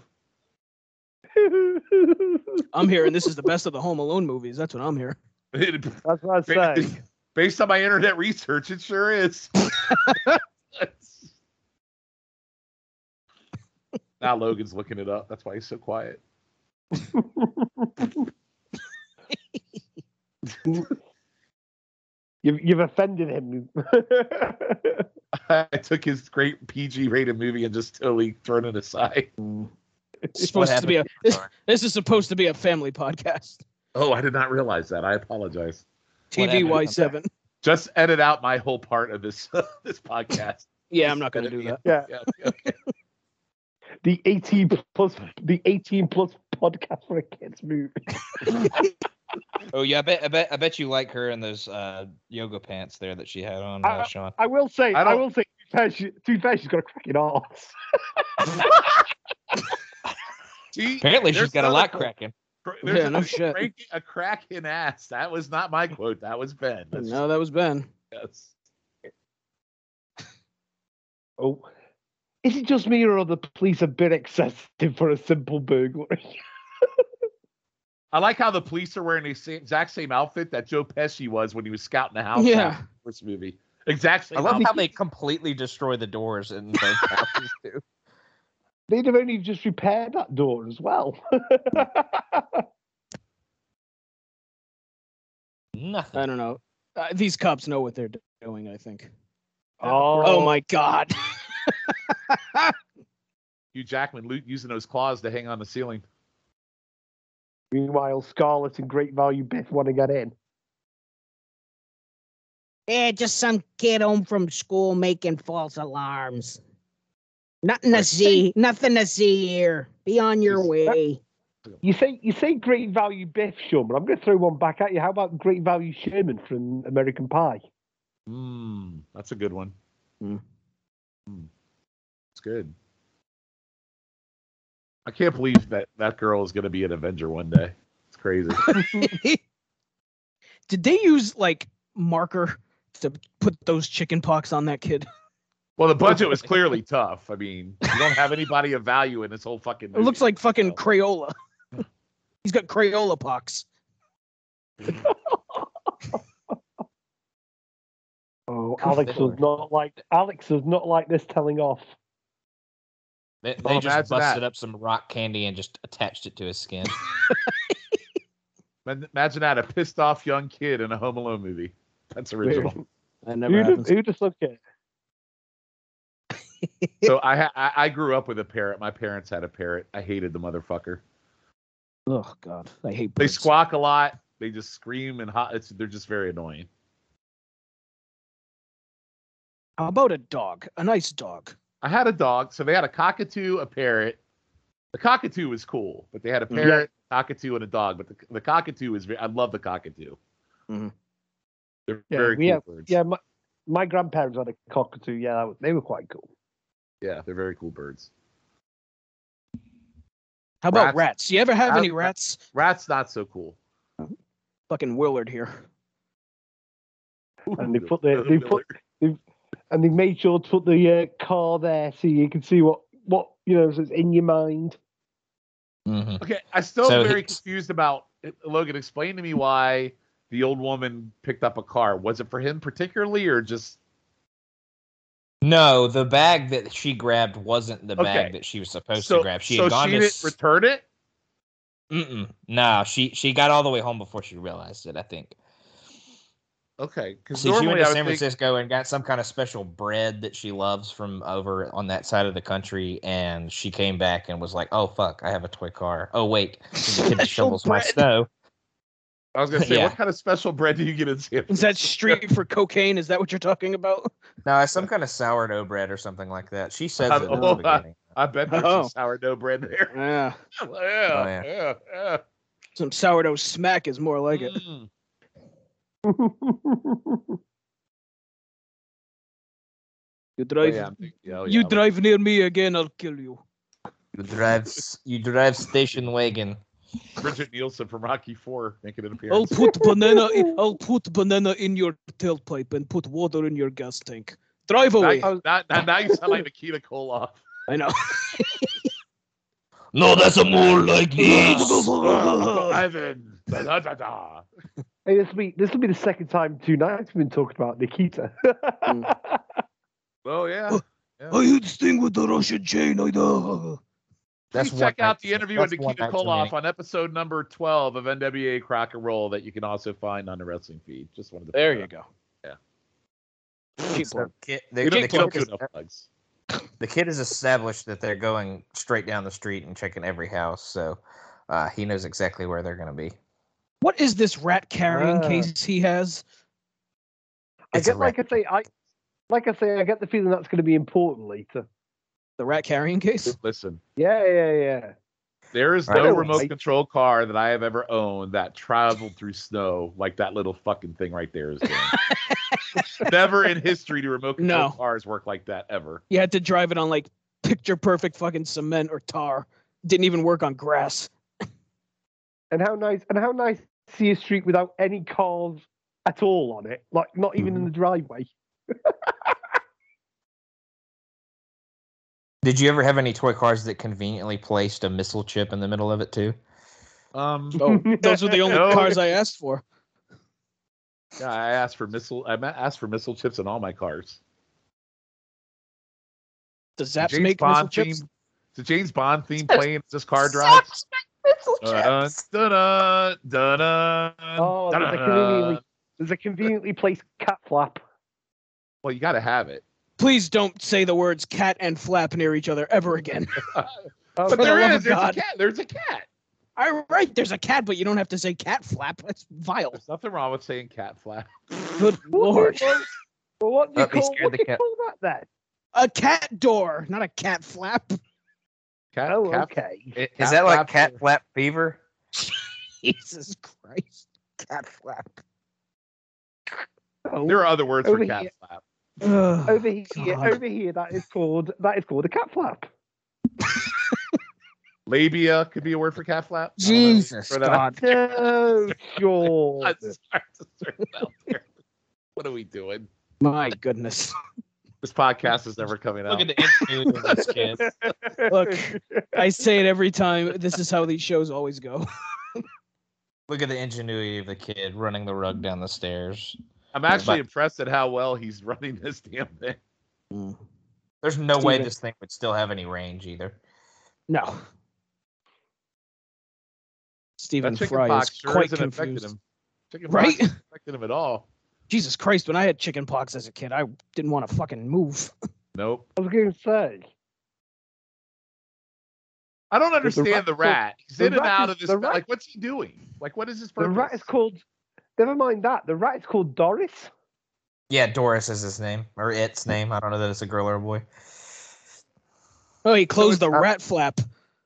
I'm here, and this is the best of the Home Alone movies. That's what I'm here. That's what I say. Based on my internet research, it sure is. Now Logan's looking it up. That's why he's so quiet. You've offended him. I took his great PG rated movie and just totally thrown it aside. It's supposed to be this is supposed to be a family podcast. Oh, I did not realize that. I apologize. TVY7. Just edit out my whole part of this this podcast. Yeah, I'm not going to do that. Yeah. Okay. The 18 plus podcast for a kids movie. Oh yeah, I bet you like her in those yoga pants there that she had on, Sean. I will say, to be fair, she's got a cracking arse. See, Apparently, there's she's got a another lot quote. cracking. There's Yeah, no shit. A cracking ass. That was not my quote. That was Ben. That's No, that was Ben. yes. Oh, is it just me or are the police a bit excessive for a simple burglary? I like how the police are wearing the exact same outfit that Joe Pesci was when he was scouting the house. Yeah. after the first movie. Exact same. I love outfit. how they completely destroy the doors in both houses too. They'd have only just repaired that door as well. Nothing. I don't know. These cops know what they're doing, I think. Oh, Oh my God. Hugh Jackman using those claws to hang on the ceiling. Meanwhile, Scarlett and Great Value Biff want to get in. Yeah, just some kid home from school making false alarms. Nothing to see. Nothing to see here. Be on your way. You say Great Value Biff, Sean, but I'm going to throw one back at you. How about Great Value Sherman from American Pie? That's a good one. It's good. I can't believe that girl is going to be an Avenger one day. It's crazy. Did they use like marker to put those chicken pox on that kid? Well, the budget was clearly tough. I mean, you don't have anybody of value in this whole fucking movie. It looks like fucking Crayola. He's got Crayola pox. Oh, Alex does not like this telling off. They Oh, just imagine busted that. up some rock candy and just attached it to his skin. Imagine that, a pissed off young kid in a Home Alone movie. That's original. That never happens. Who just look at? So I grew up with a parrot. My parents had a parrot. I hated the motherfucker. Oh God, I hate They birds. squawk a lot. They just scream and they're just very annoying. How about a dog? A nice dog. I had a dog, so they had a cockatoo, a parrot. The cockatoo was cool, but they had a parrot, cockatoo, and a dog. But the cockatoo is I love the cockatoo. Mm-hmm. They're very cool birds. Yeah, my grandparents had a cockatoo. Yeah, they were quite cool. Yeah, they're very cool birds. How about rats? You ever have any rats? Rats not so cool. Fucking Willard here. And they made sure to put the car there so you can see what is in your mind. Mm-hmm. Okay, I'm still very confused about Logan. Explain to me why the old woman picked up a car. Was it for him particularly, or just? No, the bag that she grabbed wasn't the bag that she was supposed to grab. She didn't return it? No, she got all the way home before she realized it, I think. Okay, because she went to San Francisco and got some kind of special bread that she loves from over on that side of the country, and she came back and was like, "Oh fuck, I have a toy car. Oh wait, the kid that shovels my snow." I was gonna say, what kind of special bread do you get in San Francisco? Is that street for cocaine? Is that what you're talking about? No, it's some kind of sourdough bread or something like that. She says it in the beginning. I bet there's some sourdough bread there. Yeah. Yeah. Some sourdough smack is more like it. You drive. You drive near me again, I'll kill you. You drive station wagon. Bridget Nielsen from Rocky IV making an appearance. I'll put banana in your tailpipe and put water in your gas tank. Drive away. Now you sound like Nikita Koloff. I know. No, that's a more like this. Ivan. Hey, this will be the second time tonight we've been talking about Nikita. Oh yeah. I hit Sting with the Russian chain. I know. Please check out the interview with Nikita Koloff on episode number 12 of NWA Crock and Roll that you can also find on the wrestling feed. Just wanted to. There you go. Yeah. The kid has established that they're going straight down the street and checking every house, so he knows exactly where they're going to be. What is this rat carrying case he has? I get I get the feeling that's going to be important later. The rat carrying case? Listen. Yeah. There is no remote control car that I have ever owned that traveled through snow like that little fucking thing right there is doing. Never in history do remote control cars work like that ever. You had to drive it on like picture perfect fucking cement or tar. Didn't even work on grass. And how nice to see a street without any cars at all on it, like not even in the driveway. Did you ever have any toy cars that conveniently placed a missile chip in the middle of it too? Those were the only cars I asked for. Yeah, I asked for missile chips in all my cars. Does Zaps make missile chips? The James Bond theme playing as this car drives. There's a conveniently placed cat flap. Well, you got to have it. Please don't say the words cat and flap near each other ever again. But there's a cat. There's a cat. All right, there's a cat, but you don't have to say cat flap. That's vile. There's nothing wrong with saying cat flap. Good lord. Well, what do you call that then? A cat door, not a cat flap. Okay. Is that like cat flap fever? Jesus Christ. Cat flap. There are other words for cat flap. Over here, that is called a cat flap. Labia could be a word for cat flap. Jesus God. Oh, sure. What are we doing? My goodness. This podcast is never coming out. Look at the ingenuity of this kid. Look, I say it every time. This is how these shows always go. Look at the ingenuity of the kid running the rug down the stairs. I'm actually impressed at how well he's running this damn thing. There's no way this thing would still have any range either. No. Stephen Fry is quite confused. Right? Affected him at all. Jesus Christ, when I had chicken pox as a kid, I didn't want to fucking move. Nope. I was going to say. I don't understand the rat. He's in and out of this. the rat- Like, what's he doing? Like, what is his The purpose? rat is called. Never mind that. The rat is called Doris. Yeah, Doris is his name, or its name. I don't know that it's a girl or a boy. Oh, he closed the rat flap.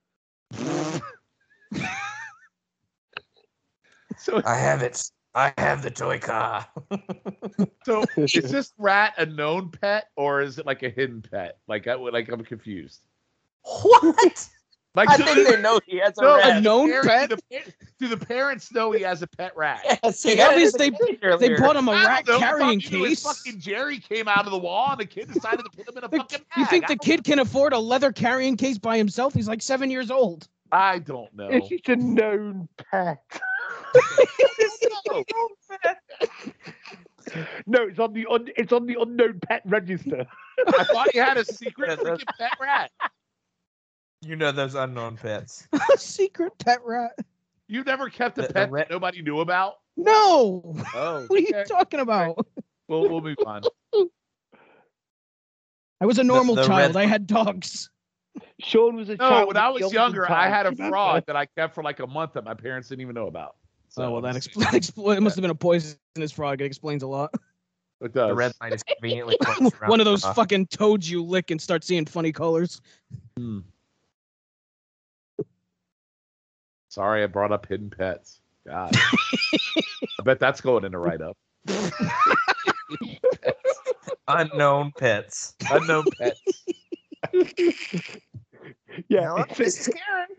So, I have it. I have the toy car. so is this rat a known pet or is it like a hidden pet? Like I'm confused. What? Like, I think they know he has a no, rat. A known parents- pet? Do the parents know he has a pet rat? Yes, he At had it least in the cage they earlier. bought him a I rat don't know. carrying Fucking his case. fucking Jerry came out of the wall and the kid decided to put him in a fucking bag. You think I the don't kid can afford a leather carrying case by himself? He's like 7 years old. I don't know. It's a known pet. No, it's on the unknown pet register. I thought you had a secret freaking pet rat. You know those unknown pets. A secret pet rat. You never kept a The pet rat- that nobody knew about? No. Oh, What are you okay. talking about? We'll move on. I was a normal the child. red- I had dogs. Sean was a No, child. when I was with younger, Gilbert I had a Time. fraud that I kept for like a month that my parents didn't even know about. Oh, well, that it's- it must have been a poisonous frog. It explains a lot. It does. The red light is conveniently close around One of the those mouth. fucking toads you lick and start seeing funny colors. Sorry, I brought up hidden pets. God, I bet that's going in a write-up. Unknown pets. Unknown pets. Yeah, Hello, it's- Mrs. Karen.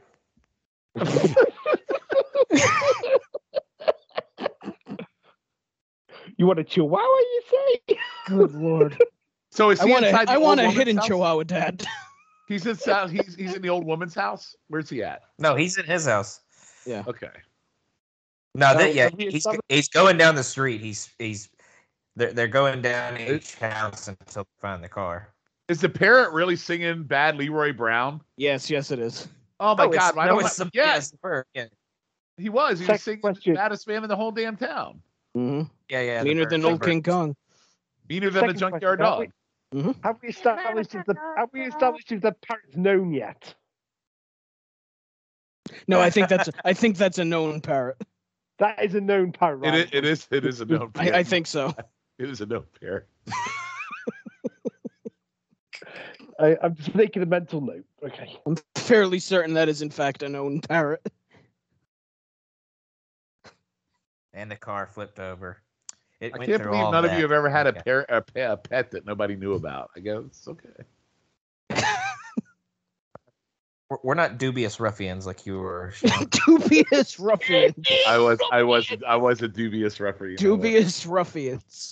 you want a chihuahua? You say? Good lord. So is he inside the I old want a woman's hidden house? chihuahua, Dad. He's inside. He's in the old woman's house. Where's he at? No, he's in his house. Okay. No, Oh, yeah, so he he's established- going down the street. They're going down each house until they find the car. Is the parrot really singing "Bad Leroy Brown"? Yes, it is. Oh my No, it's- God! I no, don't it's know. the Yeah, yes, bird. Yeah, he was. He was Second singing question. "The Baddest Man in the Whole Damn Town." Mm-hmm. yeah. the Meaner bird, than the old bird. King Kong. Meaner than a Second junkyard question, dog. Have we established if the parrot's known yet? No, I think that's a known parrot. That is a known parrot. Right? It is a known. I parrot. think so. It is a known parrot. I'm just making a mental note. Okay. I'm fairly certain that is in fact a known parrot. And the car flipped over. It I went can't through believe all none of that. you have ever had Okay. a pet that nobody knew about. I guess it's okay. We're not dubious ruffians like you were. Sean. Dubious ruffians. I was a dubious referee. Dubious ruffians.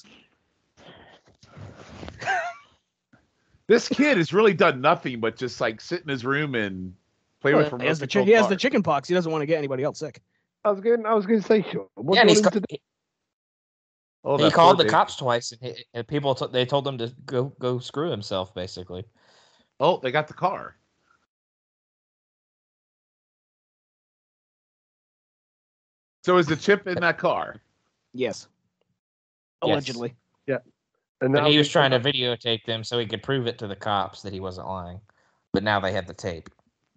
This kid has really done nothing but just like sit in his room and play with He has, remote he has the control chicken pox. He doesn't want to get anybody else sick. I was going to say, Sean. What Yeah, do and you want him to do? Oh, he that called poor the baby. cops twice, and people they told him to go screw himself, basically. Oh, they got the car. So is the chip in that car? Yes. Yes. Allegedly. And But now he was they- trying to videotape them so he could prove it to the cops that he wasn't lying. But now they have the tape.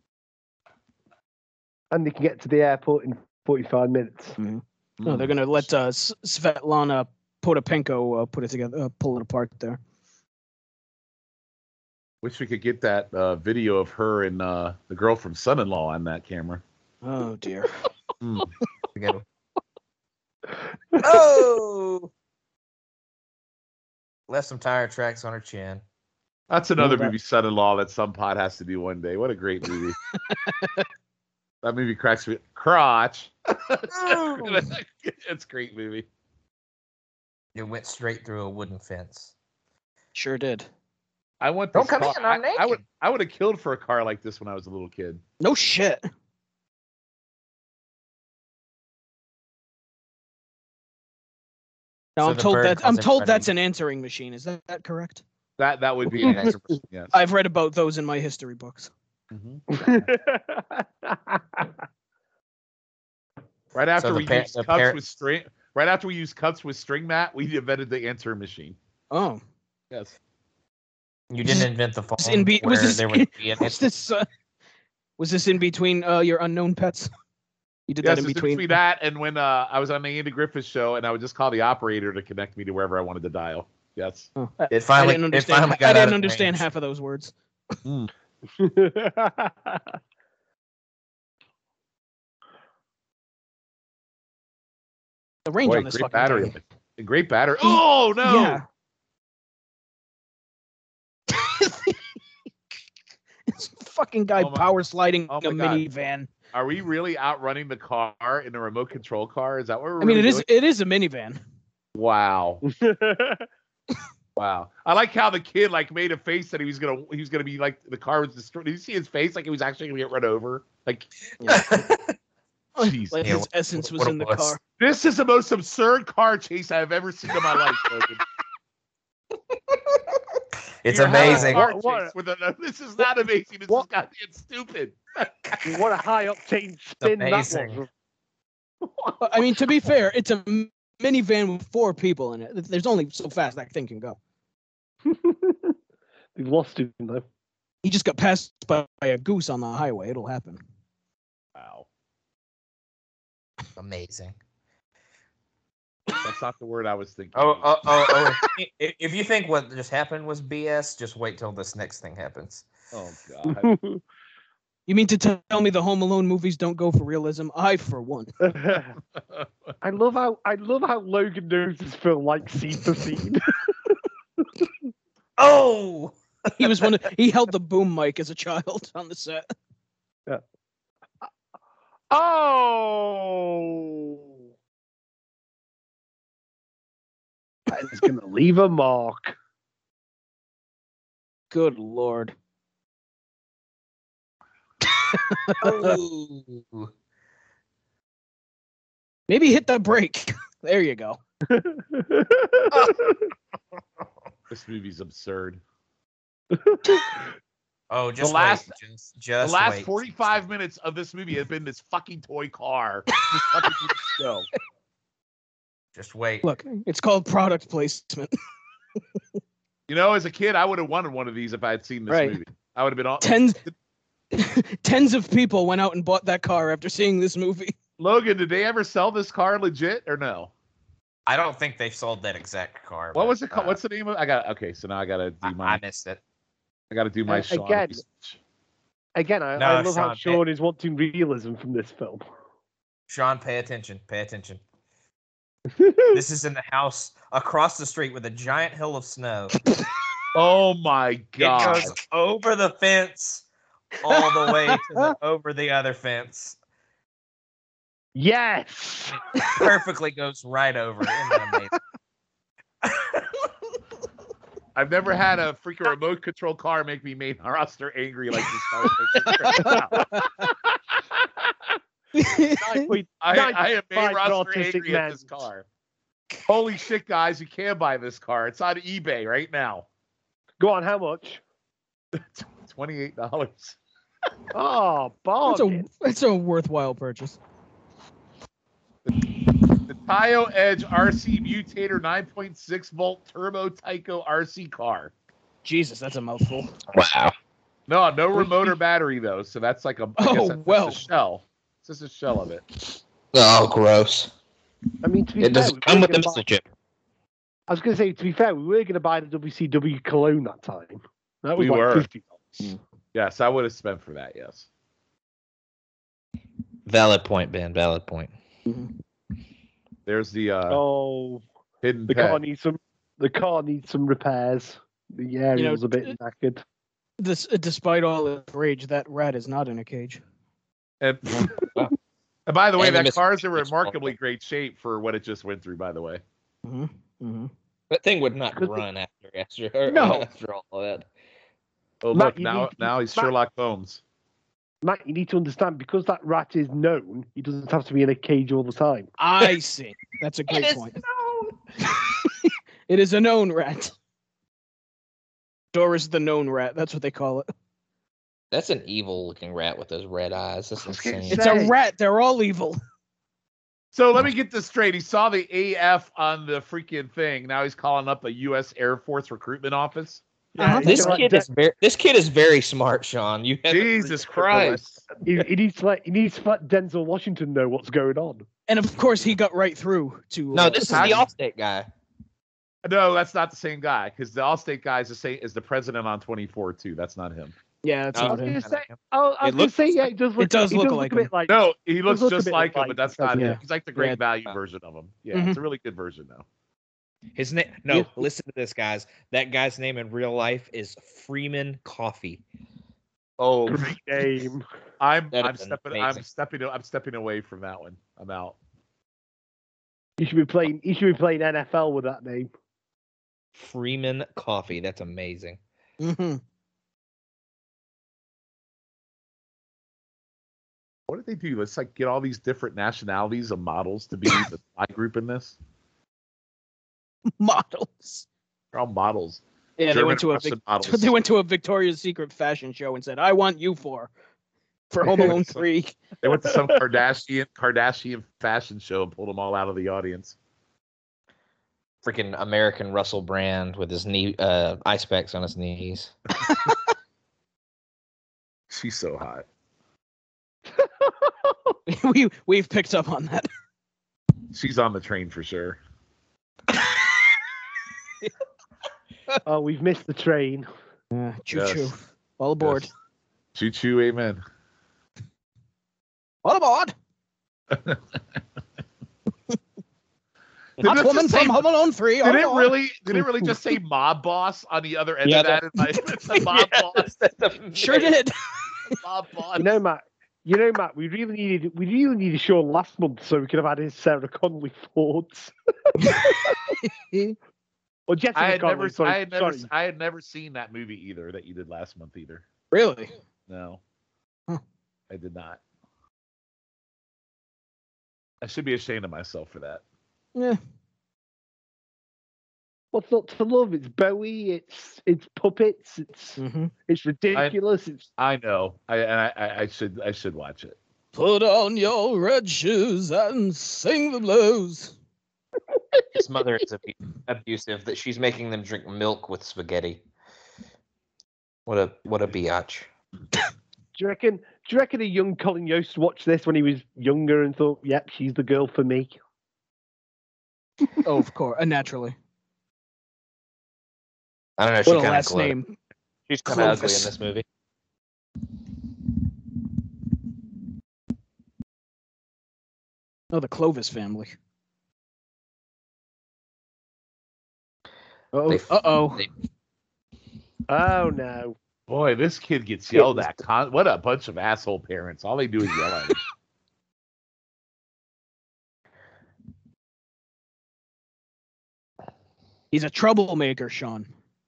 And they can get to the airport in 45 minutes. No, Hmm. they're gonna let Svetlana Potapenko put it together, pull it apart there. Wish we could get that video of her and the girl from Son-in-Law on that camera. Oh dear. Hmm. Together. Oh! Left some tire tracks on her chin. That's another that- movie, Son-in-Law, that some pod has to do one day. What a great movie. That movie cracks me. Crotch. It's a great movie. It went straight through a wooden fence. Sure did. I want Don't this come car. in, I'm naked. I would have killed for a car like this when I was a little kid. No shit. Now So I'm the told bird that calls everybody- that's an answering machine. Is that correct? That would be an answer. Yes. I've read about those in my history books. Mhm. Right after So the we par- used the cups par- with string, right after we used cups with string mat, we invented the answer machine. Oh, Yes. You didn't invent the phone in be- where was this- there would be an what's this? Was this in between your unknown pets? You did Yes, that in it's between. that and when I was on the Andy Griffith show, and I would just call the operator to connect me to wherever I wanted to dial. Yes. Oh, It finally, I didn't it understand. finally got I out didn't of understand range. half of those words. The range Boy, on this great fucking battery. thing. A great battery. Oh no! Yeah. This fucking guy Oh my- power sliding oh a my God. minivan. Are we really outrunning the car in a remote control car? Is that what we're I mean, really it is a minivan. doing? Wow. Wow. I like how the kid like made a face that he was gonna be like the car was destroyed. Did you see his face? Like he was actually gonna get run over. Like jeez. Like Yeah, his essence was what it in the was. car. This is the most absurd car chase I've ever seen in my life, Logan. It's You're having a amazing. car What- chase with this is not amazing. This What- is goddamn stupid. What a high octane spin that amazing. was. I mean, to be fair, it's a minivan with 4 people in it. There's only so fast that thing can go. They've lost him though. He just got passed by a goose on the highway. It'll happen. Wow. Amazing. That's not the word I was thinking. Oh. If you think what just happened was BS, just wait till this next thing happens. Oh god. You mean to tell me the Home Alone movies don't go for realism? I, for one. I love how Logan knows his film like scene for scene. Oh! He held the boom mic as a child on the set. Oh, that is gonna leave a mark. Good lord. Oh. Maybe hit the brake. There you go. This movie's absurd. Oh, just last- wait. Just The last wait. 45 minutes of this movie have been this fucking toy car. This fucking show. Just wait. Look, it's called product placement. You know, as a kid, I would have wanted one of these if I had seen this Right. movie. I would have been all Tens of people went out and bought that car after seeing this movie. Logan, did they ever sell this car legit or no? I don't think they've sold that exact car. What but, was it called? What's the name of it? So now I gotta do I my missed it. Sean again, research. Again, No, I love how Sean, Sean is wanting realism from this film. Sean, pay attention. Pay attention. This is in the house across the street with a giant hill of snow. Oh my It god. goes over the fence all the way to over the other fence. Yes. Perfectly goes right over. Isn't that amazing? I've never had a freaking remote control car make me main roster angry like this car. I am main Five roster autistic angry at this men. car. Holy shit, guys, you can buy this car. It's on eBay right now. Go on, how much? $28. Oh, bargain. It's a worthwhile purchase. The Taio Edge RC Mutator 9.6 volt turbo Tyco RC car. Jesus, that's a mouthful. Wow. No remote or battery though, so that's like I guess that's well. just a shell. It's just a shell of it. Oh, gross. I mean, to be It fair, does we come were with the gonna missile buy- chip. I was going to say, to be fair, we were going to buy the WCW cologne that time. That was We like were. $50. Yes, I would have spent for that. Yes. Valid point, Ben. Valid point. There's the Oh, hidden the pet. car needs some repairs. The aerial's a bit knackered. Despite all its rage, that rat is not in a cage. And, and by the way, And the that missile car's in chip is remarkably great shape for what it just went through. By the way. Mm-hmm. Mm-hmm. That thing would not Could- run after No. after all of that. Oh Matt, look, you now need- he's Matt- Sherlock Holmes. Matt, you need to understand, because that rat is known, he doesn't have to be in a cage all the time. I see. That's a great point. It is a known rat. Doris the known rat. That's what they call it. That's an evil-looking rat with those red eyes. That's I was gonna insane. It's Say- a rat. They're all evil. So let me get this straight. He saw the AF on the freaking thing. Now he's calling up a U.S. Air Force recruitment office. Yeah, This like this kid is very smart, Sean. You have Jesus Christ. he needs to let Denzel Washington know what's going on. And of course, he got right through to. No, this is the Allstate guy. No, that's not the same guy because the Allstate guy is the president on 24 too. That's not him. Yeah, it's Oh, not him. I was going to say, yeah, it does look like a him. bit like. No, he looks look a just bit like him, like but that's the not him. president. He's like the great Yeah. value version of him. Yeah, Mhm. it's a really good version though. His name. No, listen to this, guys. That guy's name in real life is Freeman Coffee. Oh, Great name. I'm That is stepping away from that one. I'm out. You should be playing NFL with that name. Freeman Coffee. That's amazing. Mm-hmm. What did they do? Let's like get all these different nationalities of models to be the spy group in this. Models. They're all models. Yeah, German, they went to Russian models. they went to a Victoria's Secret fashion show and said, "I want you for Home Alone 3." They went to some Kardashian fashion show and pulled them all out of the audience. Freaking American Russell Brand with his knee ice packs on his knees. She's so hot. We've picked up on that. She's on the train for sure. Oh, we've missed the train. Choo choo. Yes. All aboard. Yes. Choo choo, amen. All aboard. Did Hot it woman just say- from Home Alone 3. Did it really just say mob boss on the other end Yeah, of that? It's a mob boss. Sure did. Mob boss. You know, Matt. We really needed Sean last month so we could have had his Sarah Connolly thoughts. Or Jessica I had Connelly, sorry. I had never seen that movie either that you did last month either. Really? No. Huh. I did not. I should be ashamed of myself for that. Yeah. What's not to love? It's Bowie. It's puppets. It's ridiculous. I know. I should watch it. Put on your red shoes and sing the blues. His mother is abusive that she's making them drink milk with spaghetti. What a biatch. Do you reckon a young Colin Yost watched this when he was younger and thought, "Yep, she's the girl for me"? Oh, of course, naturally. I don't know. What a last name. She's kind of ugly in Clovis. this movie. Oh, the Clovis family. They- Uh-oh. they- Oh no! Boy, this kid gets yelled at. What a bunch of asshole parents. All they do is yell at him. He's a troublemaker, Sean.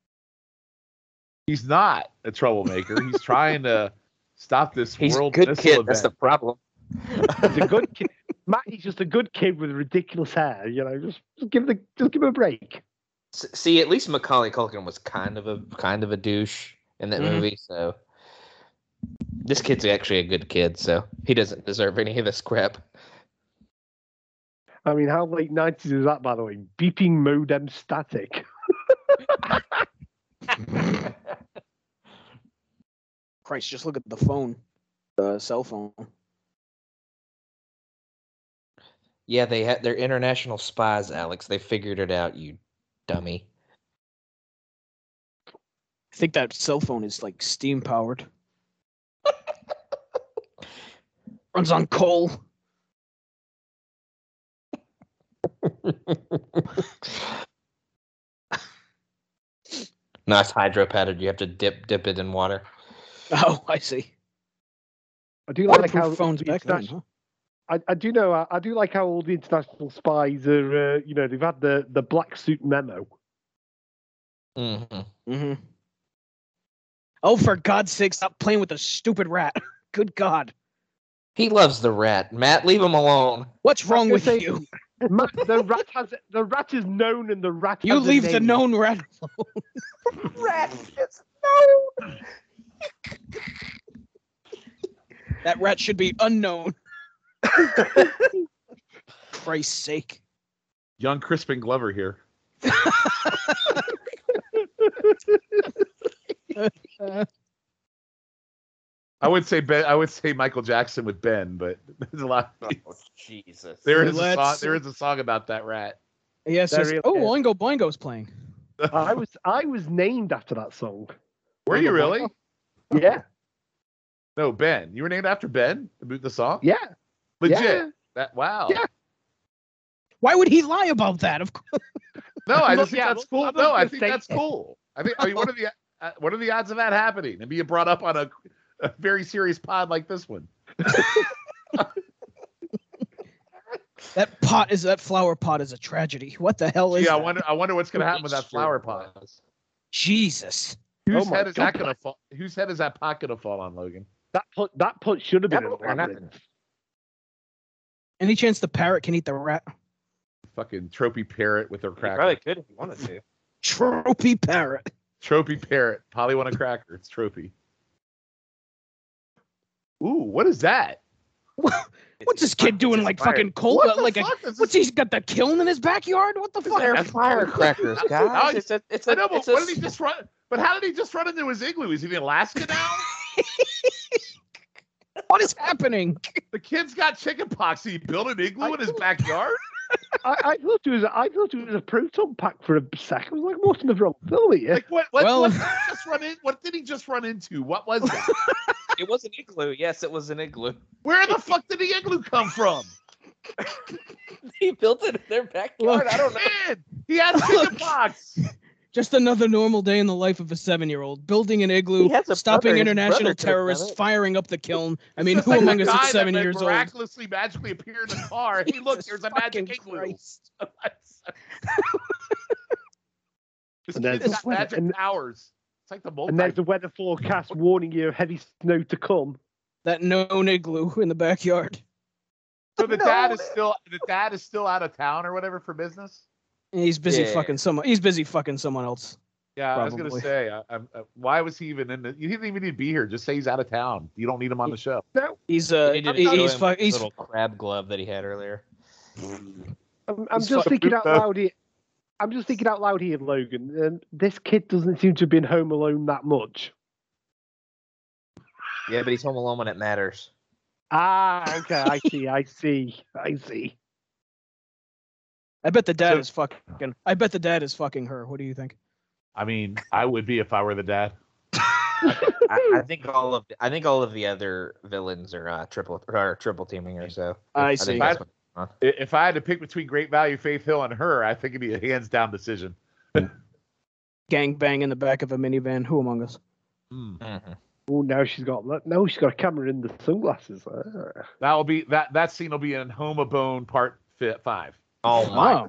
He's not a troublemaker. He's trying to stop this He's a world good missile kid. event. That's the problem. He's a good kid. Matt, he's just a good kid with ridiculous hair. You know, just give him a break. See, at least Macaulay Culkin was kind of a douche in that movie. So this kid's actually a good kid. So he doesn't deserve any of this crap. I mean, how late 90s is that, by the way? Beeping modem static. Christ, just look at the phone. The cell phone. Yeah, they're international spies, Alex. They figured it out, you dummy. I think that cell phone is like steam powered. Runs on coal. No, it's hydro padded. You have to dip it in water. Oh, I see. I do like Waterproof how phones the back then, international- huh? I do know. I do like how all the international spies are. They've had the black suit memo. Mm-hmm. Oh, for God's sake, stop playing with the stupid rat. Good God. He loves the rat. Matt, leave him alone. What's wrong with say- you? Matt, the rat is known, and the rat. You has a leave the name. known rat alone. Rat is known. That rat should be unknown. Christ's sake. Young Crispin Glover here. I would say Ben. I would say Michael Jackson with Ben, but there's a lot. Oh, Jesus. There is a song. Let's- There is a song about that rat. Yes. There yes. really Oh, is. Oingo Boingo's playing. I was named after that song. Were you really? Yeah. No, Ben. You were named after Ben. The song. Yeah. Legit. Yeah. That wow. Yeah. Why would he lie about that? Of course. No, I just Look, think yeah, that's look, cool. I'm No, not I gonna think say that's it. cool. I mean, what are the odds of that happening and being brought up on a very serious pod like this one? That flower pot is a tragedy. What the hell is Yeah, that? I wonder what's going to happen with that flower pot. Jesus. Whose Oh my head is that God. going to fall? Whose head is that pot going to fall on, Logan? That pot should have been That in pot or nothing. labyrinth. Any chance the parrot can eat the rat? Fucking trophy parrot with her You cracker. probably could if you wanted to. Trophy parrot. Trophy parrot. Polly want a cracker. It's trophy. Ooh, what is that? What's this kid doing? Like Fire- fucking cold? What the Like fuck is what's this? he's got the kiln in his backyard? What the fuck? They're firecrackers, guys. It's I know, but it's a what did he just run? But how did he just run into his igloo? Is he in Alaska now? What is happening? The kid's got chicken pox. He built an igloo in his backyard. I thought it was a proton pack for a second. I was like, what's the wrong film here? Like what? Well- What did he just run in? What did he just run into? What was that? It was an igloo. Yes, it was an igloo. Where the fuck did the igloo come from? He built it in their backyard. Look. I don't know. Man, he had chicken pox. Just another normal day in the life of a 7-year-old. Building an igloo, He has a stopping brother. His international brother could've done terrorists, it. firing up the kiln. I It's mean, just who like among the us is guy 7 that years old? miraculously magically appeared in the car. Hey, look, there's a magic Fucking igloo. Christ. This And kid's there's- got magic and- powers. It's like the And there's the weather forecast warning you of heavy snow to come. That known igloo in the backyard. So the dad is still out of town or whatever for business. He's busy Yeah. fucking someone. He's busy fucking someone else. Yeah, I was Probably. gonna say, why was he even in the? You didn't even need to be here. Just say he's out of town. You don't need him on the show. No, He's He needed to show he's him fuck his he's little crab glove that he had earlier. I'm He's just fucking thinking out pooped loud here. I'm just thinking out loud here, Logan. This kid doesn't seem to have been home alone that much. Yeah, but he's home alone when it matters. Ah, okay, I see. I bet the dad So- is fucking I bet the dad is fucking her. What do you think? I mean, I would be if I were the dad. I think all of the other villains are triple teaming her. So I think see. that's what- If I had to pick between Great Value, Faith Hill, and her, I think it'd be a hands down decision. Gang bang in the back of a minivan. Who among us? Mhm. Oh, now she's got a camera in the sunglasses. Ah. That will be that scene will be in Home a Bone Part 5. Oh my!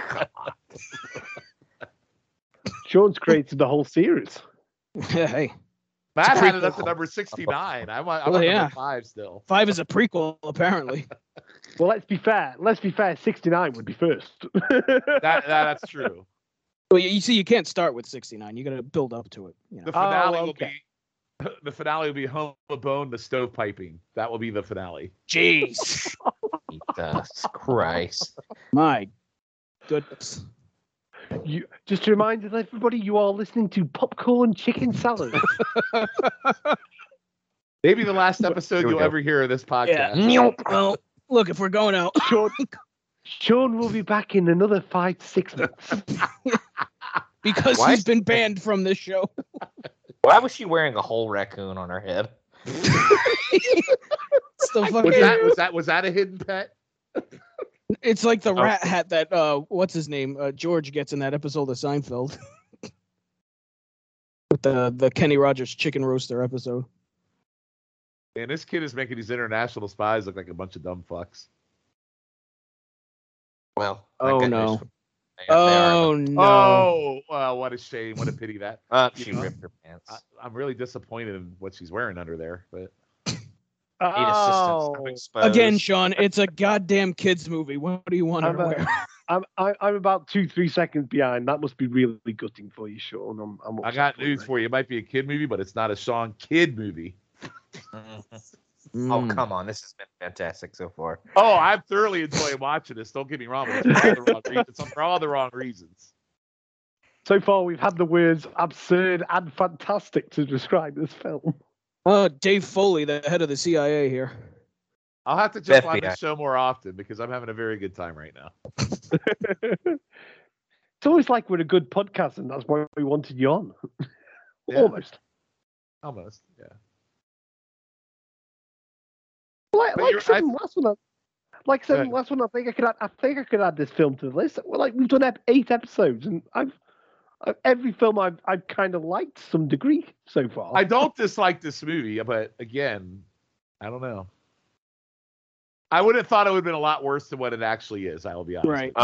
Sean's created the whole series. Hey, Matt a had it prequel. up to number 69. I'm Well, on yeah. number 5 still. 5 is a prequel apparently. Well, let's be fair. 69 would be first. That's true. Well, you see, you can't start with 69. You got to build up to it. You know. The finale will okay. be the finale will be Home a Bone, the stovepiping. That will be the finale. Jeez, Jesus Christ! my goodness. You just to remind everybody, you are listening to Popcorn Chicken Salad. Maybe the last episode Here we you'll go. ever hear of this Yeah. podcast. Well, look, if we're going out, Sean will be back in another 5 to 6 months. because Why? he's been banned from this show. Why was she wearing a whole raccoon on her head? It's the fucking, Was that a hidden pet? it's like the rat hat that what's his name? George gets in that episode of Seinfeld. With the Kenny Rogers chicken roaster episode. And this kid is making these international spies look like a bunch of dumb fucks. Well, Oh, thank no. goodness. They are. Oh no. Oh, well, what a shame. What a pity that. She You know, ripped her pants. I'm really disappointed in what she's wearing under there. But Eight Oh, assistants exposed. Again, Sean, it's a goddamn kids movie. What do you want her to wear? I'm about 2-3 seconds behind. That must be really gutting for you, Sean. I'm I got news for you. It might be a kid movie, but it's not a Sean Kidd movie. Mhm. Oh, come on. This has been fantastic so far. Oh, I'm thoroughly enjoying watching this. Don't get me wrong. But it's for all the wrong reasons. It's for all the wrong reasons. So far, we've had the words absurd and fantastic to describe this film. Dave Foley, the head of the CIA here. I'll have to jump on FBI. this show more often because I'm having a very good time right now. It's always like we're a good podcast, and that's why we wanted you on. Yeah. Almost. Yeah. Like But I said in the last one, I think I could add this film to the list. Well, like we've done 8 episodes, and every film I've kind of liked to some degree so far. I don't dislike this movie, but again, I don't know. I would have thought it would have been a lot worse than what it actually is. I will be honest. Right.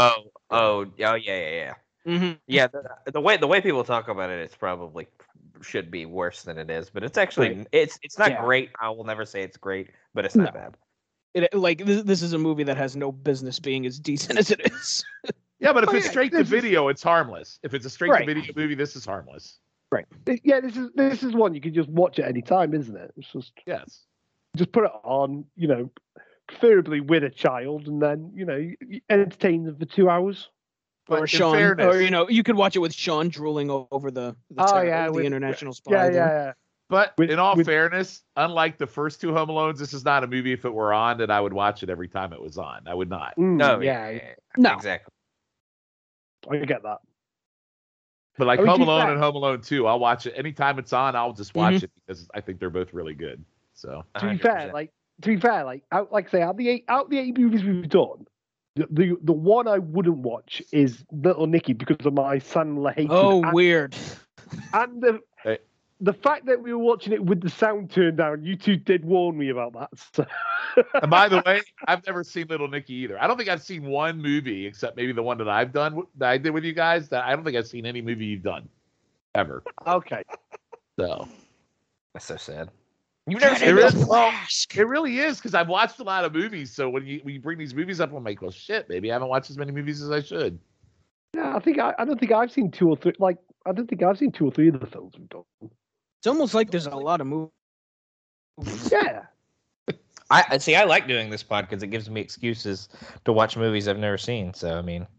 Yeah. Mm-hmm. Yeah, the way people talk about it, it's probably should be worse than it is, but it's actually Right. it's not Yeah. great. I will never say it's great, but it's not bad. This is a movie that has no business being as decent as it is. Yeah, but if Oh, it's yeah, straight to this is- video, it's harmless. If it's a straight Right. to video movie, this is harmless. Yeah, this is one you can just watch at any time, isn't it? It's Yes. just put it on, preferably with a child, and then you entertain them for 2 hours. But Or in Sean, fairness, or you could watch it with Sean drooling over the international spy. there. Yeah. but with- in all with- fairness, unlike the first 2 Home Alones, this is not a movie. If it were on, that I would watch it every time it was on. I would not. No, yeah, No. exactly. I get that. But like I mean, Home to be Alone fair- and Home Alone 2, I'll watch it anytime it's on. I'll just watch it because I think they're both really good. So To be fair, out the eight movies we've done, the one I wouldn't watch is Little Nicky because of my Sandler hatred. Oh, and, weird. and Hey. the fact that we were watching it with the sound turned down, you two did warn me about that. So. and by the way, I've never seen Little Nicky either. I don't think I've seen one movie except maybe the one that I did with you guys. That I don't think I've seen any movie you've done ever. Okay. So That's so sad. You've never it seen really, this? well, it really is because I've watched a lot of movies. So when you bring these movies up, I'm like, well, shit, maybe I haven't watched as many movies as I should. Yeah, I don't think I've seen 2 or 3. Like, I don't think I've seen 2 or 3 of the films we've done. It's almost like there's a lot of movies. Yeah. I see. I like doing this pod because it gives me excuses to watch movies I've never seen. So I mean,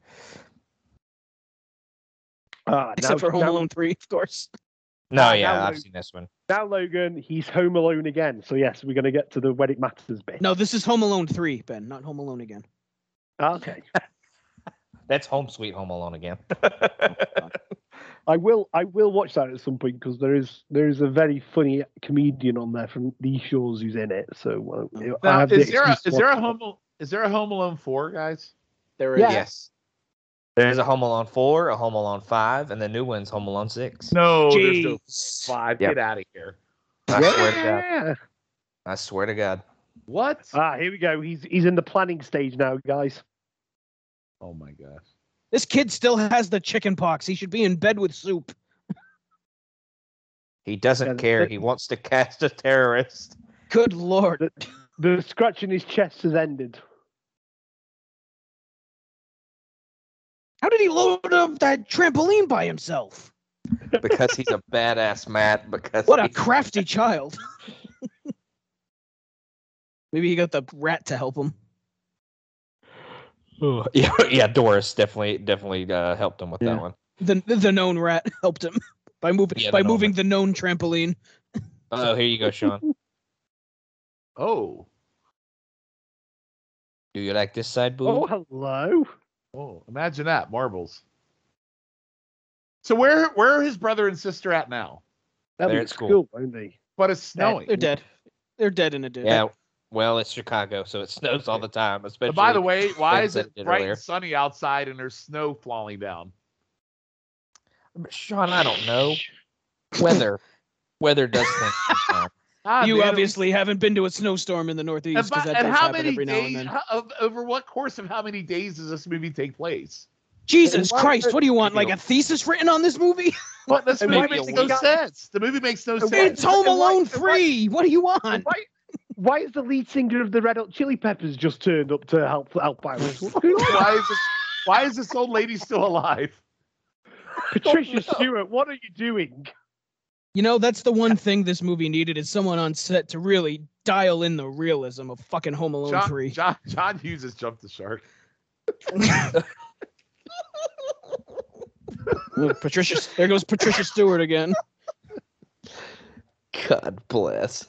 Except for Home Alone 3, of course. no, now yeah, I've Luke- seen this one. Now, Logan, he's home alone again. So yes, we're going to get to the when it matters bit. No, this is Home Alone 3, Ben, not Home Alone again. Okay. That's Home Sweet Home Alone again. I will watch that at some point because there is a very funny comedian on there from These Shores who's in it. So I Now, have the is there excuse to watch is there a Home Alone 4, guys? There Yeah. Yes. There's a Home Alone 4, a Home Alone 5, and the new one's Home Alone 6. No, there's no Jeez. 5. Yep. Get out of here. I it. swear to God. Yeah. I swear to God. What? Here we go. He's in the planning stage now, guys. Oh my gosh. This kid still has the chicken pox. He should be in bed with soup. He doesn't Yeah, care. He wants to cast a terrorist. Good Lord. The scratch in his chest has ended. How did he load up that trampoline by himself? Because he's a badass, Matt. Because What a he- crafty child. Maybe he got the rat to help him. yeah, Doris definitely helped him with Yeah. that one. The known rat helped him by moving the known trampoline. Oh, here you go, Sean. Oh. Do you like this side, boo? Oh, hello. Oh, imagine that. Marbles. So where are his brother and sister at now? They'll be They're at at school. school, won't they? But it's snowing. They're dead. They're dead in a ditch. Yeah. Well, it's Chicago, so it snows all the time. Especially. And by the way, why Ben is said it it bright earlier. and sunny outside and there's snow falling down? Sean, I don't know. Weather does things sometimes. You man, obviously haven't been to a snowstorm in the Northeast And, because that and does how happen many every now and days? then. Over what course of how many days does this movie take place? Jesus Why- Christ! What do you want? Maybe Like a thesis written on this movie? But this And movie why makes does no he- sense. The movie makes no sense. It's Home and why- Alone and why- 3. What do you want? Why is the lead singer of the Red Hot Chili Peppers just turned up to help out? What's going on? Why is this old lady still alive? Patricia Stewart, what are you doing? You know, that's the one thing this movie needed is someone on set to really dial in the realism of fucking Home Alone 3. John Hughes has jumped the shark. Look, there goes Patricia Stewart again. God bless.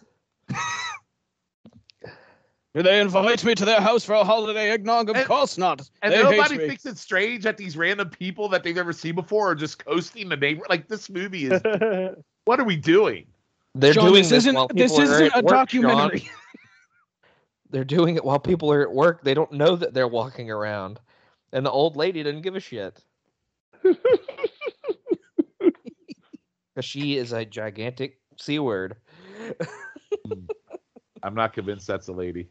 Do they invite me to their house for a holiday eggnog? Of And- course not. And They nobody hate me. thinks it's strange that these random people that they've never seen before are just coasting the neighbor. Like, this movie is. What are we doing? They're Sean, doing this this isn't while this people are isn't at a work, documentary. Sean. They're doing it while people are at work. They don't know that they're walking around. And the old lady doesn't give a shit. Because she is a gigantic C word. I'm not convinced that's a lady.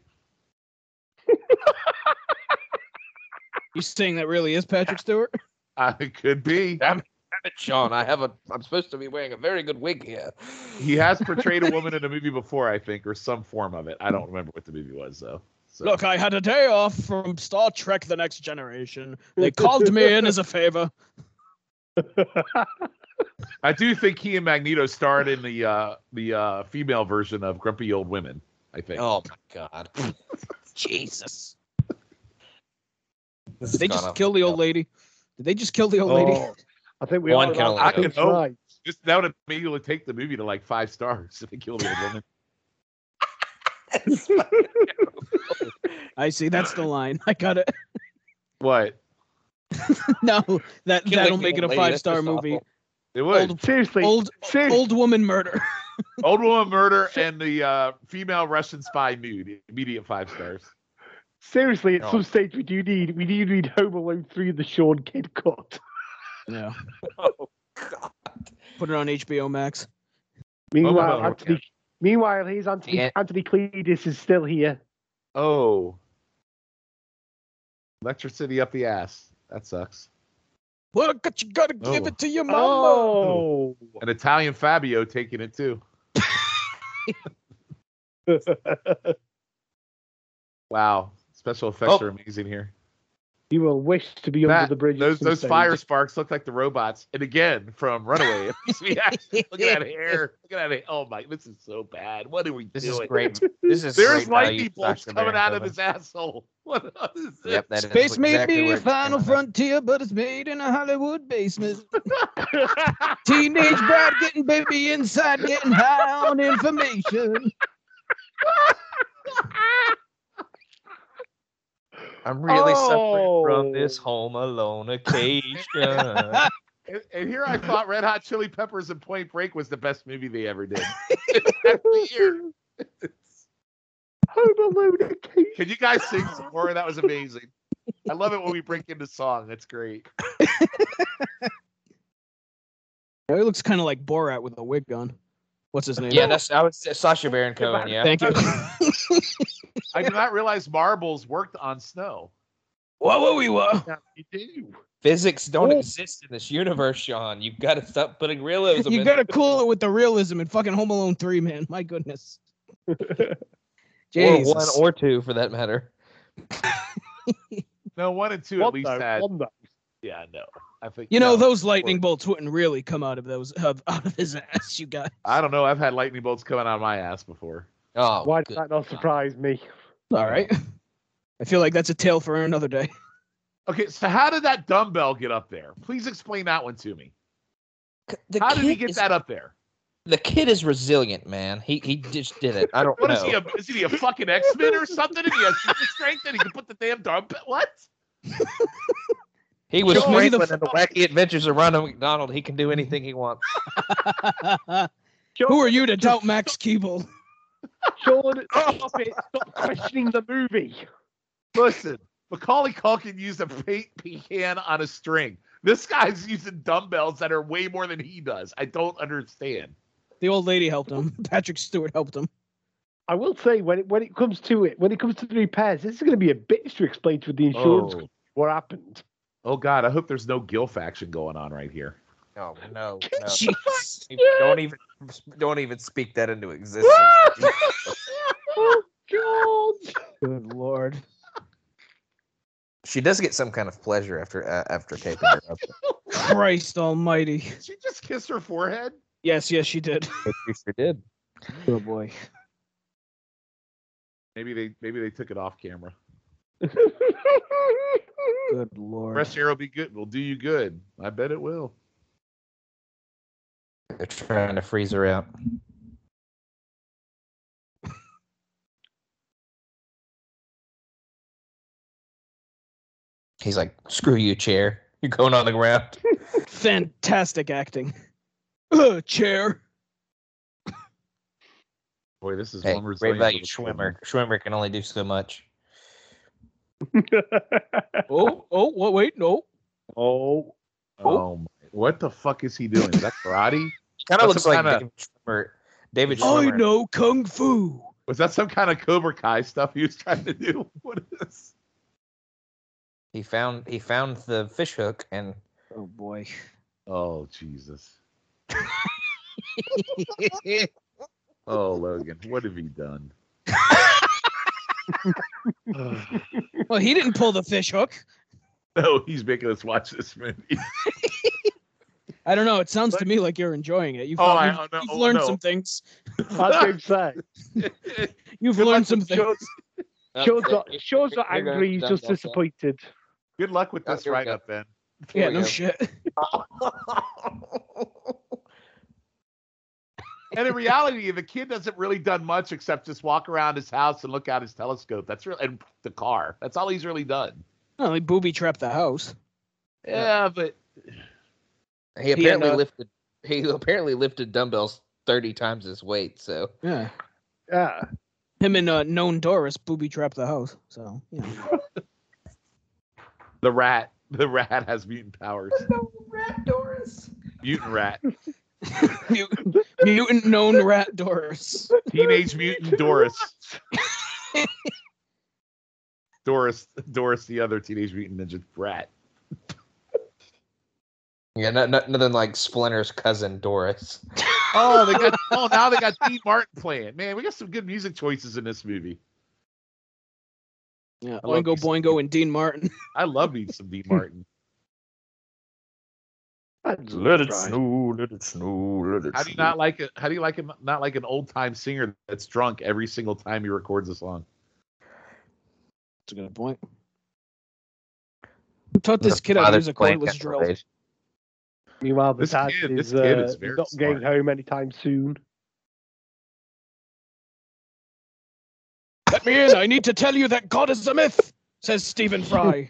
You saying that really is Patrick Stewart? It could be. Damn it, Sean. I'm supposed to be wearing a very good wig here. He has portrayed a woman in a movie before, I think, or some form of it. I don't remember what the movie was, though. So. Look, I had a day off from Star Trek: The Next Generation. They called me in as a favor. I do think he and Magneto starred in the female version of Grumpy Old Women, I think. Oh, my God. Jesus. Did they just kill the old lady? Did they just kill the old lady? I think we One are can only allowed to hope. think tonight. Just that would immediately take the movie to like 5 stars if they killed the old woman. I see. That's the line. I got it. What? No, that'll Killing make it the a old lady, 5-star that's just movie. awful. It would. Seriously, seriously. Old woman murder. Old woman murder and the female Russian spy nude. Immediate 5 stars. Seriously, at No. some stage we need Home Alone 3 the Sean Kidd cut. Yeah. Oh, God. Put it on HBO Max. Meanwhile, Alone, here's Anthony Yeah. Anthony Cletus is still here. Oh. Electricity up the ass. That sucks. Well, you gotta give Oh. it to your mama. Oh. An Italian Fabio taking it too. Wow. Special effects Oh. are amazing here. You will wish to be Matt, under the bridge. at those some those stage. fire sparks look like the robots. And again, from Runaway. It makes me actually- look at that hair. Look at that hair. Oh my, this is so bad. What are we This doing? is great. This is There's great lightning value, bolts Dr. coming out of Baron his asshole. What is this? Yep, that is Space may exactly be where a it final came out. frontier, but it's made in a Hollywood basement. Teenage bride getting baby inside, getting high on information. I'm really suffering from Oh. this home alone occasion. And here I thought Red Hot Chili Peppers and Point Break was the best movie they ever did. That's the year. Home Alone occasion. Can you guys sing some more? That was amazing. I love it when we break into song. That's great. He looks kind of like Borat with a wig on. What's his name? Yeah, I was Sacha Baron Cohen. Yeah. Thank you. I did not realize marbles worked on snow. Whoa, we were. Yeah, you do. Physics don't Oh. exist in this universe, Sean. You've got to stop putting realism. You in gotta it. cool it with the realism in fucking Home Alone 3, man. My goodness. Or Jesus. 1 or 2 for that matter. No, 1 and 2 One at least though, had. one though. Yeah, no. I think You know, no. those lightning bolts wouldn't really come out of out of his ass, you guys. I don't know. I've had lightning bolts coming out of my ass before. Oh, Why good did that not surprise me? All right. I feel like that's a tale for another day. Okay, so how did that dumbbell get up there? Please explain that one to me. The How did he kid get is- that up there? The kid is resilient, man. He just did it. I don't What know. is he? Is he a fucking X-Men or something? And he has super strength and he can put the damn dumbbell. What? He was Joe, maybe the Franklin in the Wacky Adventures of Ronald McDonald. He can do anything he wants. Who are you to doubt Max Keeble? Sean, stop it. Stop questioning the movie. Listen, Macaulay Culkin used a paint pecan on a string. This guy's using dumbbells that are way more than he does. I don't understand. The old lady helped him. Patrick Stewart helped him. I will say when it comes to the repairs, this is going to be a bitch to explain to the insurance company what happened. Oh God, I hope there's no Gilf action going on right here. Oh no, no. Jeez. Don't even speak that into existence. Oh God! Good Lord. She does get some kind of pleasure after taping her up. Christ almighty. Did she just kiss her forehead? Yes, she did. She sure did. Oh boy. Maybe they took it off camera. Good Lord. Fresh air will be good. Will do you good. I bet it will. They're trying to freeze her out. He's like, "Screw you, chair. You're going on the ground." Fantastic acting. Chair. Boy, this is Hey, one great resilient value little Schwimmer. Schwimmer can only do so much. What? Wait, no. Oh, kid. Oh, my. What the fuck is he doing? Is that karate? Kind of That's looks some like kinda- David Schwimmer. David I Schwimmer. know kung fu. Was that some kind of Cobra Kai stuff he was trying to do? What is this? He found the fish hook and Oh boy. Oh, Jesus. Oh, Logan, what have you done? Well, he didn't pull the fish hook. No, he's making us watch this movie. I don't know. It sounds to me like you're enjoying it. You've no, learned no. some things. I was going to say. You've Good learned luck some with things. Shaw's not angry. He's just disappointed. Good luck with this Here we right go. up, Ben. Yeah, we no go. shit. And in reality, the kid doesn't really done much except just walk around his house and look out his telescope. That's really, and the car. That's all he's really done. Well, he booby trapped the house. Yeah, but he apparently and, lifted dumbbells 30 times his weight. So Yeah. Yeah. Him and known Doris booby trapped the house. So, you know. the rat has mutant powers. rat Doris. Mutant rat. Mutant known rat Doris. Teenage mutant Doris. Doris, the other teenage mutant ninja rat. Yeah, nothing like Splinter's cousin Doris. Now they got Dean Martin playing. Man, we got some good music choices in this movie. Yeah, I love Oingo these- Boingo and Dean Martin. I love me some Dean Martin. Let it snow, let it snow, let it How do you not like it? How do you like him? Not like an old time singer that's drunk every single time he records a song. That's a good point. Who taught this kid how to use a cordless drill? Meanwhile, the This dad kid is very not getting smart. home anytime soon. Let me in. I need to tell you that God is a myth, says Stephen Fry.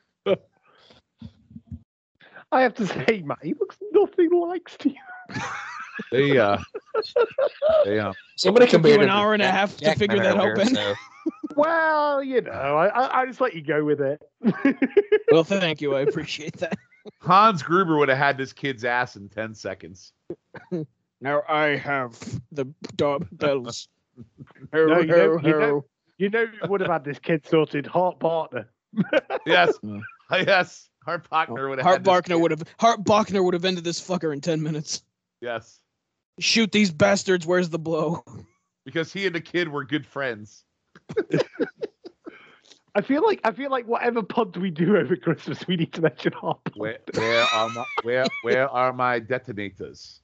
I have to say, Matt, he looks nothing like Steve. They Somebody Took you compared an him hour and a half to figure that out, Ben. So. Well, you know, I just let you go with it. Well, thank you. I appreciate that. Hans Gruber would have had this kid's ass in 10 seconds. Now I have the bells. No, you know who would have had this kid sorted? Hart Partner. Yes, Yeah. yes. Hart Bachner would have. Hart Bachner would have ended this fucker in 10 minutes. Yes, Shoot these bastards. Where's the blow? because he and the kid were good friends. I feel like whatever pod we do over Christmas, we need to mention Hart Partner. Where are my detonators?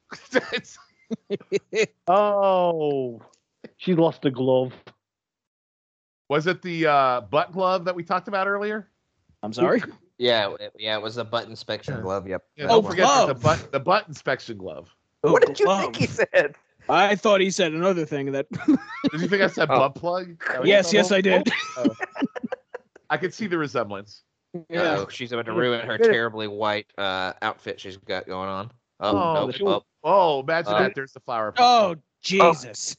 Oh, she lost a glove. Was it the butt glove that we talked about earlier? I'm sorry. Yeah, it was a butt inspection glove. Yep. Yeah, Oh, don't forget glove. the butt inspection glove. What did you glove. think he said? I thought he said another thing that. Did you think I said butt plug? Yes, I did. I could see the resemblance. Yeah. Oh, she's about to ruin her terribly white outfit she's got going on. Imagine Uh, that. There's the flower. Oh Jesus.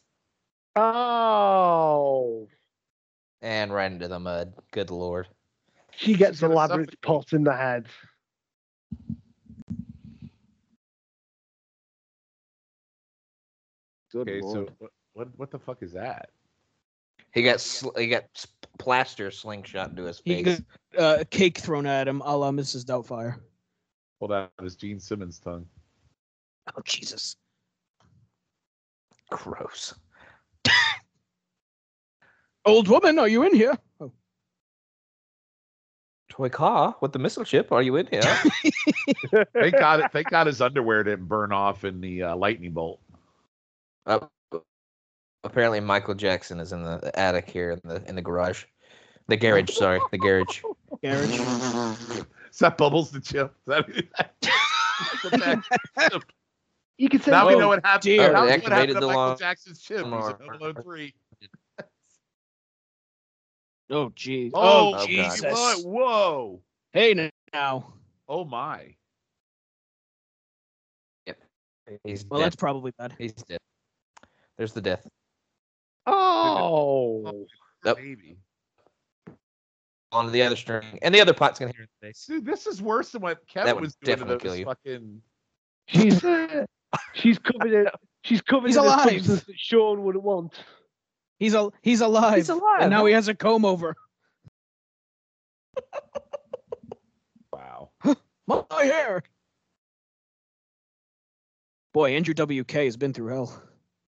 Oh, And right into the mud. Good lord. she gets gonna elaborate suffocate. pots in the head. Good Okay, Lord. so what the fuck is that? He got plaster slingshot into his He face. got a cake thrown at him, a la Mrs. Doubtfire. Hold on, it's Gene Simmons' tongue. Oh Jesus. Gross. Old woman, are you in here? Oh. Toy car with the missile chip. Are you in here? Thank God his underwear didn't burn off in the lightning bolt. Apparently, Michael Jackson is in the attic here in the garage, the garage. Sorry, the garage. Garage. Is that Bubbles the chip? Is that You can say now we know what happened. dear. Now They we know what happened activated to the Michael lawn- Jackson's chip. He's in lawnmower. Home Alone 3. Oh jeez. Oh, Oh God. Jesus. Whoa! Hey now. Oh my. He's Well, dead. that's probably bad. He's dead. There's the death. Oh. Yep. Baby. On the other string, and the other pot's gonna hit her in the face. Dude, this is worse than what That Kevin would was doing to definitely kill those you. fucking. She's covered in. She's covered He's in a alive. substance that Sean wouldn't want. He's alive. He's alive. And now he has a comb over. Wow. My hair. Boy, Andrew WK has been through hell.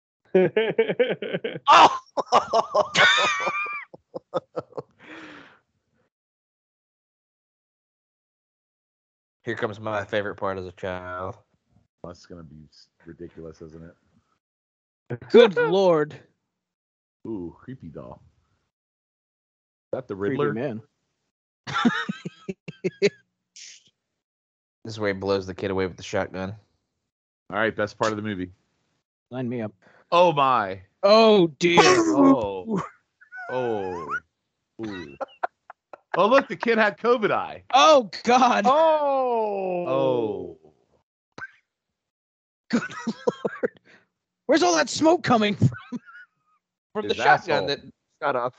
Oh! Here comes my favorite part as a child. That's gonna be ridiculous, isn't it? Good lord. Ooh, creepy doll. Is that the Creepy Riddler? man. This is where he blows the kid away with the shotgun. All right, best part of the movie. Line me up. Oh my. Oh dear. Oh. Oh. Ooh. Oh look, the kid had COVID eye. Oh God. Oh. Oh. Good lord. Where's all that smoke coming from? From His the shotgun asshole. that shot off.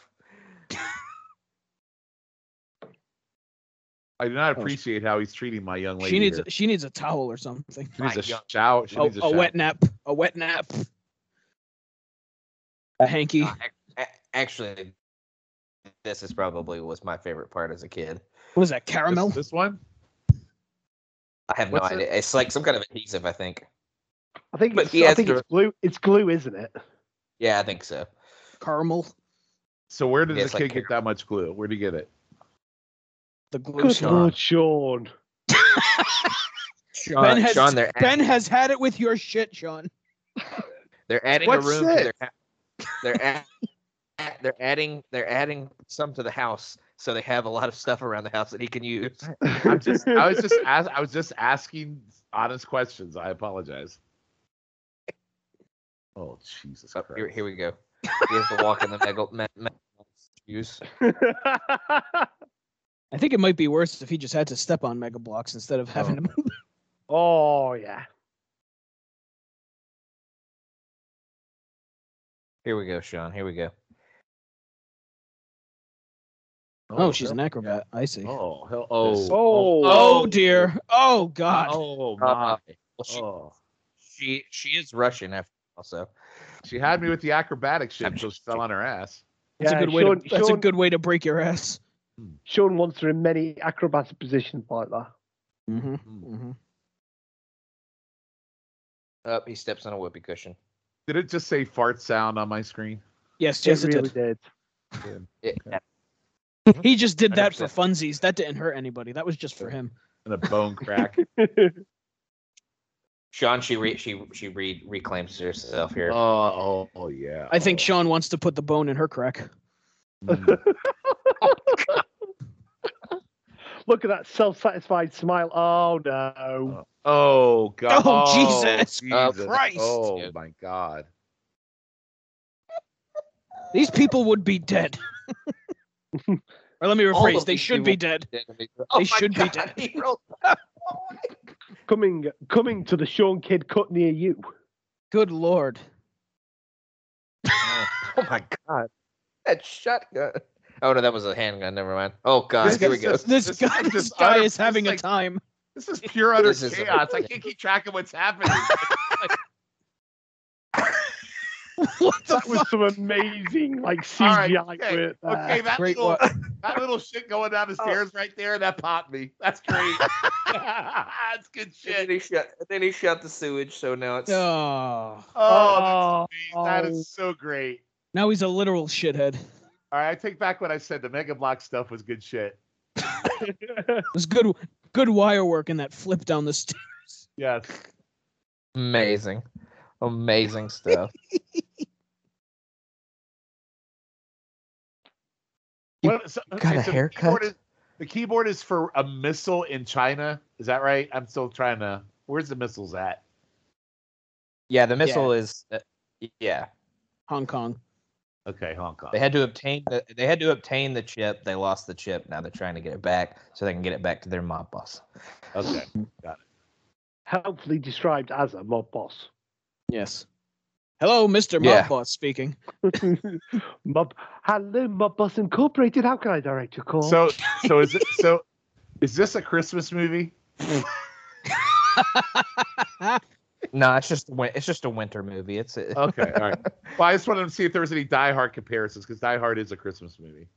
I do not appreciate how he's treating my young lady. She needs a towel or something. She needs My a young- shower. She needs a A shower. wet nap. A wet nap. A hanky. Actually, this is probably was my favorite part as a kid. What is that? Caramel? This one? I have no What's it? idea. It's like some kind of adhesive, I think. I think But it's. he I has think to- it's glue. It's glue, isn't it? Yeah, I think so. Caramel. So where does Yeah, the it's like kid get that much glue? Where'd he get it? The glue Good store. Lord, Sean. Ben has, Sean, they're Ben has had it with your shit, Sean. they're adding What's a room to it? their they're adding some to the house, so they have a lot of stuff around the house that he can use. I was just asking honest questions. I apologize. Oh Jesus Oh, Christ! here we go. He has to walk in the mega shoes. I think it might be worse if he just had to step on Mega Blocks instead of having to. Oh yeah. Here we go, Sean. Here we go. Oh, she's hell- an acrobat. I see. Oh hell! Yes. Oh! Oh dear. Oh God. Oh my! Well, Oh, she is Russian after all, so she had me with the acrobatic shit I'm until just- she fell on her ass. That's Yeah, a good way Sean- to. That's a Sean- good way to break your ass. Sean wants her in many acrobatic positions like that. Mm-hmm. Mm. Mm-hmm. up he steps on a whoopee cushion. Did it just say fart sound on my screen? Yes, it really did. did. He just did that for 100%. funsies. That didn't hurt anybody. That was just for him. And a bone crack. Sean, she reclaims herself here. Oh yeah. I think Sean wants to put the bone in her crack. Mm. Look at that self-satisfied smile. Oh no. Oh God. Oh, Jesus Christ. Oh Yeah. my God. These people would be dead. Or let me All rephrase. of They these should be people- dead. Oh They my should be God, dead. he rolled- Coming to the Sean Kidd cut near you. Good Lord. Oh my God, that shotgun. Oh no, that was a handgun. Never mind. Oh God, This here we is go. just- This This guy, is this just guy utter- is having this a is time. This is pure utter This is chaos. I can't keep track of what's happening. What the That was fuck? some amazing like All right, CGI okay, work there. okay, that Great little, what? that little shit going down the stairs right there, that popped me. That's great. That's good And then shit. he shot the sewage. So now it's Oh. Oh, that's amazing. That is so great. Now he's a literal shithead. All right, I take back what I said. The Mega Block stuff was good shit. It was good wire work in that flip down the stairs. Yes. amazing, amazing stuff. So, got a haircut? The keyboard is for a missile in China. Is that right? I'm still trying to. Where's the missiles at? Yeah, the missile is. Yeah, Hong Kong. Okay, Hong Kong. They had to obtain the chip. They lost the chip. Now they're trying to get it back so they can get it back to their mob boss. Okay, got it. Helpfully described as a mob boss. Yes. Hello, Mr. Yeah. Mob Boss speaking. Hello, Mob Boss Incorporated. How can I direct your call? So is this a Christmas movie? No, it's just a winter movie. Okay, all right. Well, I just wanted to see if there was any Die Hard comparisons because Die Hard is a Christmas movie.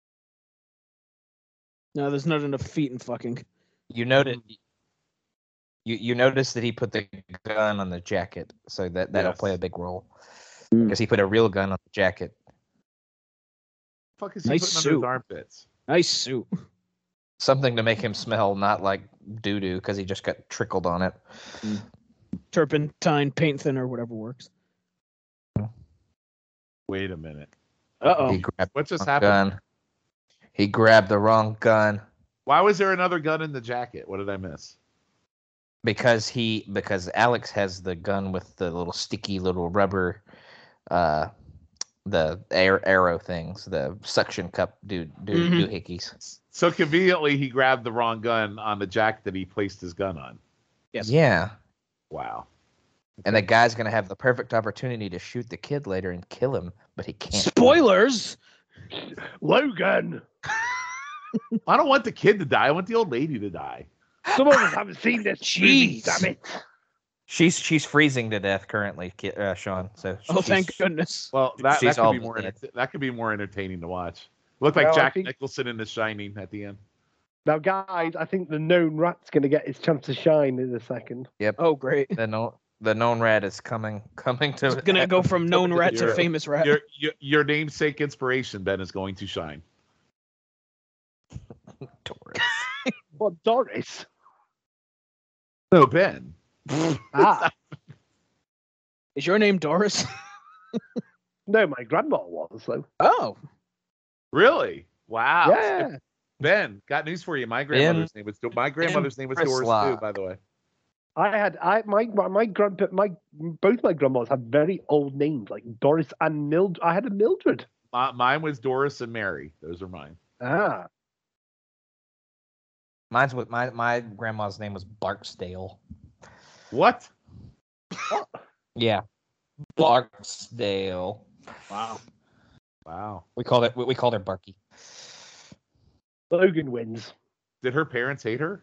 No, there's not enough feet in fucking. You noted. You notice that he put the gun on the jacket, so that'll Yes. play a big role because he put a real gun on the jacket. Fuck is he Nice putting under his suit. armpits? Nice suit. Something to make him smell not like doo doo because he just got trickled on it. Turpentine, paint thinner, whatever works. Wait a minute. Uh-oh. He grabbed What just the wrong happened? gun. He grabbed the wrong gun Why was there another gun in the jacket? What did I miss? because Alex has the gun with the little sticky little rubber, the arrow things, the suction cup doohickeys. So conveniently, he grabbed the wrong gun on the jacket that he placed his gun on. Yes. Yeah. Wow. And the guy's gonna have the perfect opportunity to shoot the kid later and kill him, but he can't. Spoilers. Logan. I don't want the kid to die. I want the old lady to die. Some of us haven't seen this. Movie, Jeez. damn it. She's freezing to death currently, Sean. So Oh, she's- thank goodness. Well, that She's could be almost more dead. that could be more entertaining to watch. Looked like Well, I Jack think- Nicholson in The Shining at the end. Now, guys, I think the known rat's going to get his chance to shine in a second. Oh, great. the known rat is coming to. It's gonna go from known rat to Your- famous rat. Your namesake inspiration, Ben, is going to shine. Taurus. What, Doris? No, Ben. Ah, Is your name Doris? no, my grandma was, though. Oh. Really? Wow. Yeah. Ben, got news for you. My grandmother's name was Doris Chris too, Lock. by the way. My grandpa, both my grandmas had very old names, like Doris and Mildred. I had a Mildred. Mine was Doris and Mary. Those are mine. Ah, Mine's with my grandma's name was Barksdale. What? Yeah, Barksdale. Wow. Wow. We called her Barky. Logan wins. Did her parents hate her?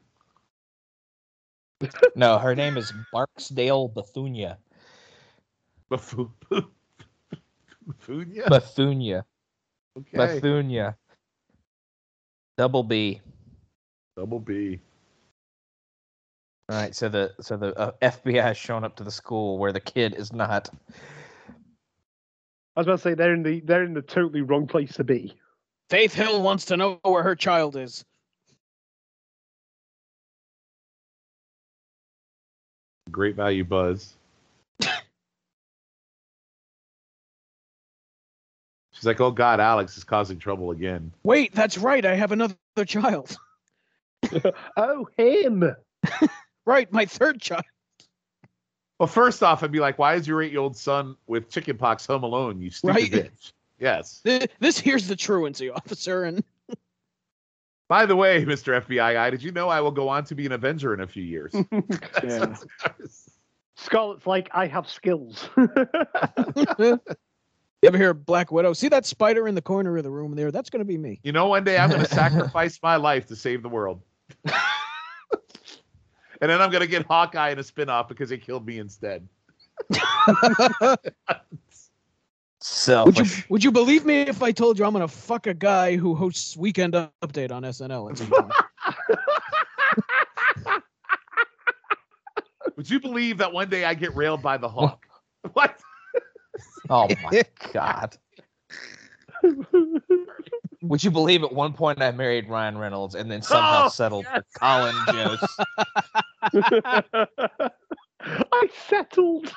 No, her name is Barksdale Bethunia. Bethunia? Bethunia. Okay. Bethunia. Double B. Double B. All right, so the FBI has shown up to the school where the kid is not. I was about to say they're in the totally wrong place to be. Faith Hill wants to know where her child is. Great value buzz. She's like, oh God, Alex is causing trouble again. Wait, that's right. I have another child. Oh, him. Right, my third child. Well, first off, I'd be like, why is your 8-year-old son with chickenpox home alone, you stupid Right. bitch? Yes. This here's the truancy, officer, and By the way, Mr. FBI guy, did you know I will go on to be an Avenger in a few years? Yeah. Scarlett's like, I have skills. you ever hear of Black Widow? See that spider in the corner of the room there? That's gonna be me. You know, one day I'm going to sacrifice my life to save the world. And then I'm going to get Hawkeye in a spinoff because he killed me instead. Selfish. Would you believe me if I told you I'm gonna fuck a guy who hosts Weekend Update on SNL at some point? Would you believe that one day I get railed by the Hawk? What? Oh my God. Would you believe at one point I married Ryan Reynolds and then somehow Oh, settled yes. for Colin Jost? I settled.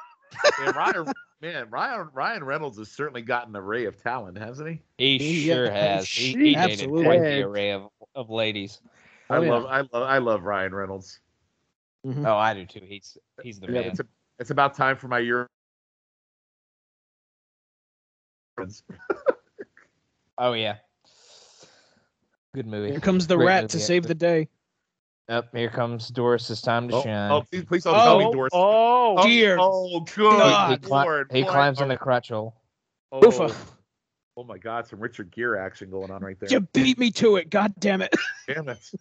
Ryan Reynolds has certainly got an array of talent, hasn't he? He Yeah, sure has. she He dated absolutely quite the has. array of ladies. I Oh, yeah. love Ryan Reynolds. Mhm. Oh, I do too. He's the Yeah, man. it's about time for my year. Friends. Oh yeah. Good movie. Here comes the Great rat movie, to save the day. Up here comes Doris. It's time to shine. Oh, please don't tell me Oh, Doris. Oh, dear Oh, good God. Lord. He What climbs in a- the crotch hole. Oofa. Oh my God, some Richard Gere action going on right there. You beat me to it. God damn it. Damn it.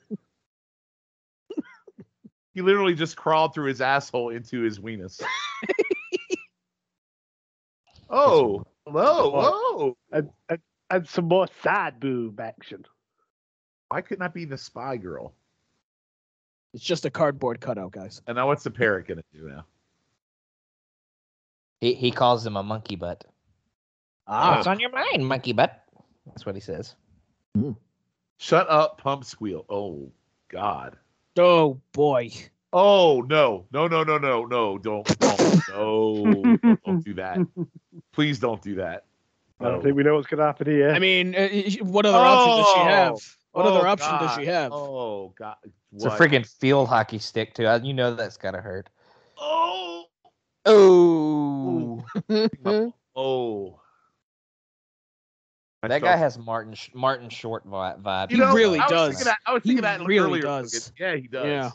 He literally just crawled through his asshole into his weenus. Oh, hello. Whoa. and some more sad boob action. Why couldn't I be the spy girl? It's just a cardboard cutout, guys. And now what's the parrot going to do now? He calls him a monkey butt. What's on your mind, monkey butt? That's what he says. Shut up, pump squeal. Oh, God. Oh, boy. Oh, no. No. Don't. No. Don't do that. Please don't do that. I don't think we know what's going to happen here. I mean, what other option does she have? What other option does God. she have? Oh, God. It's a What? freaking field hockey stick, too. You know that's gotta hurt. Oh. Oh. Oh. That guy has Martin Short vibe. He really I was does. thinking that, I was thinking He that really earlier. does. Yeah, he does. Yeah.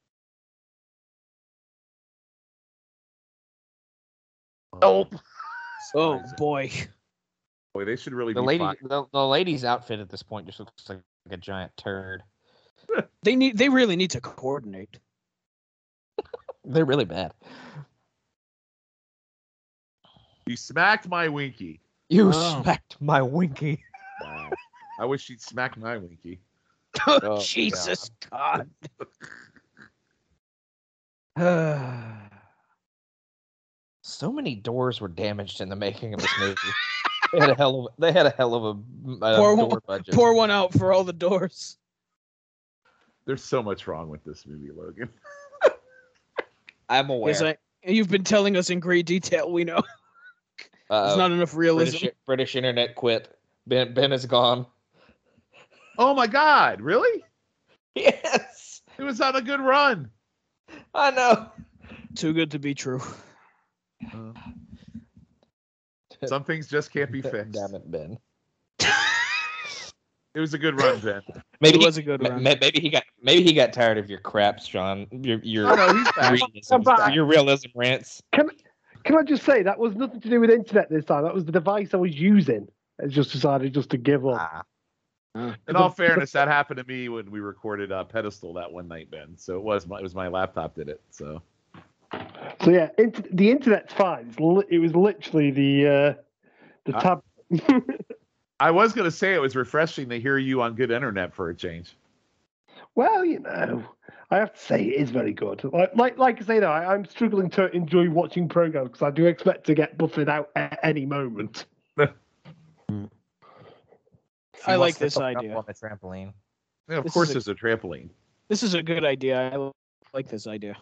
Oh. Oh, boy. Boy, they should really The be lady, fine. the lady's outfit at this point just looks like a giant turd. They really need to coordinate. They're really bad. You smacked my winky. You Oh. smacked my winky. Wow. I wish she'd smack my winky. Oh, Jesus God. So many doors were damaged in the making of this movie. They had a hell of a door budget. Pour one out for all the doors. There's so much wrong with this movie, Logan. I'm aware. Yes, you've been telling us in great detail. We know. There's not enough realism. British internet quit. Ben is gone. Oh my God! Really? Yes, It was on a good run. I know. Too good to be true. Some things just can't be fixed. Damn it, Ben. It was a good run, Ben. Maybe It was a good run. Maybe he got tired of your crap, Sean. Your Oh, no, he's back. I'm back. your realism rants. Can I just say that was nothing to do with internet this time? That was the device I was using. I just decided just to give up. In all fairness, that happened to me when we recorded Pedestal that one night, Ben. So it was my laptop did it. So Yeah, the internet's fine. It was literally the tab. I was going to say it was refreshing to hear you on good internet for a change. Well, I have to say it is very good. Like I say though, I'm struggling to enjoy watching programs because I do expect to get buffered out at any moment. I like this idea. On the trampoline. Yeah, of This course, is there's a trampoline. This is a good idea. I like this idea.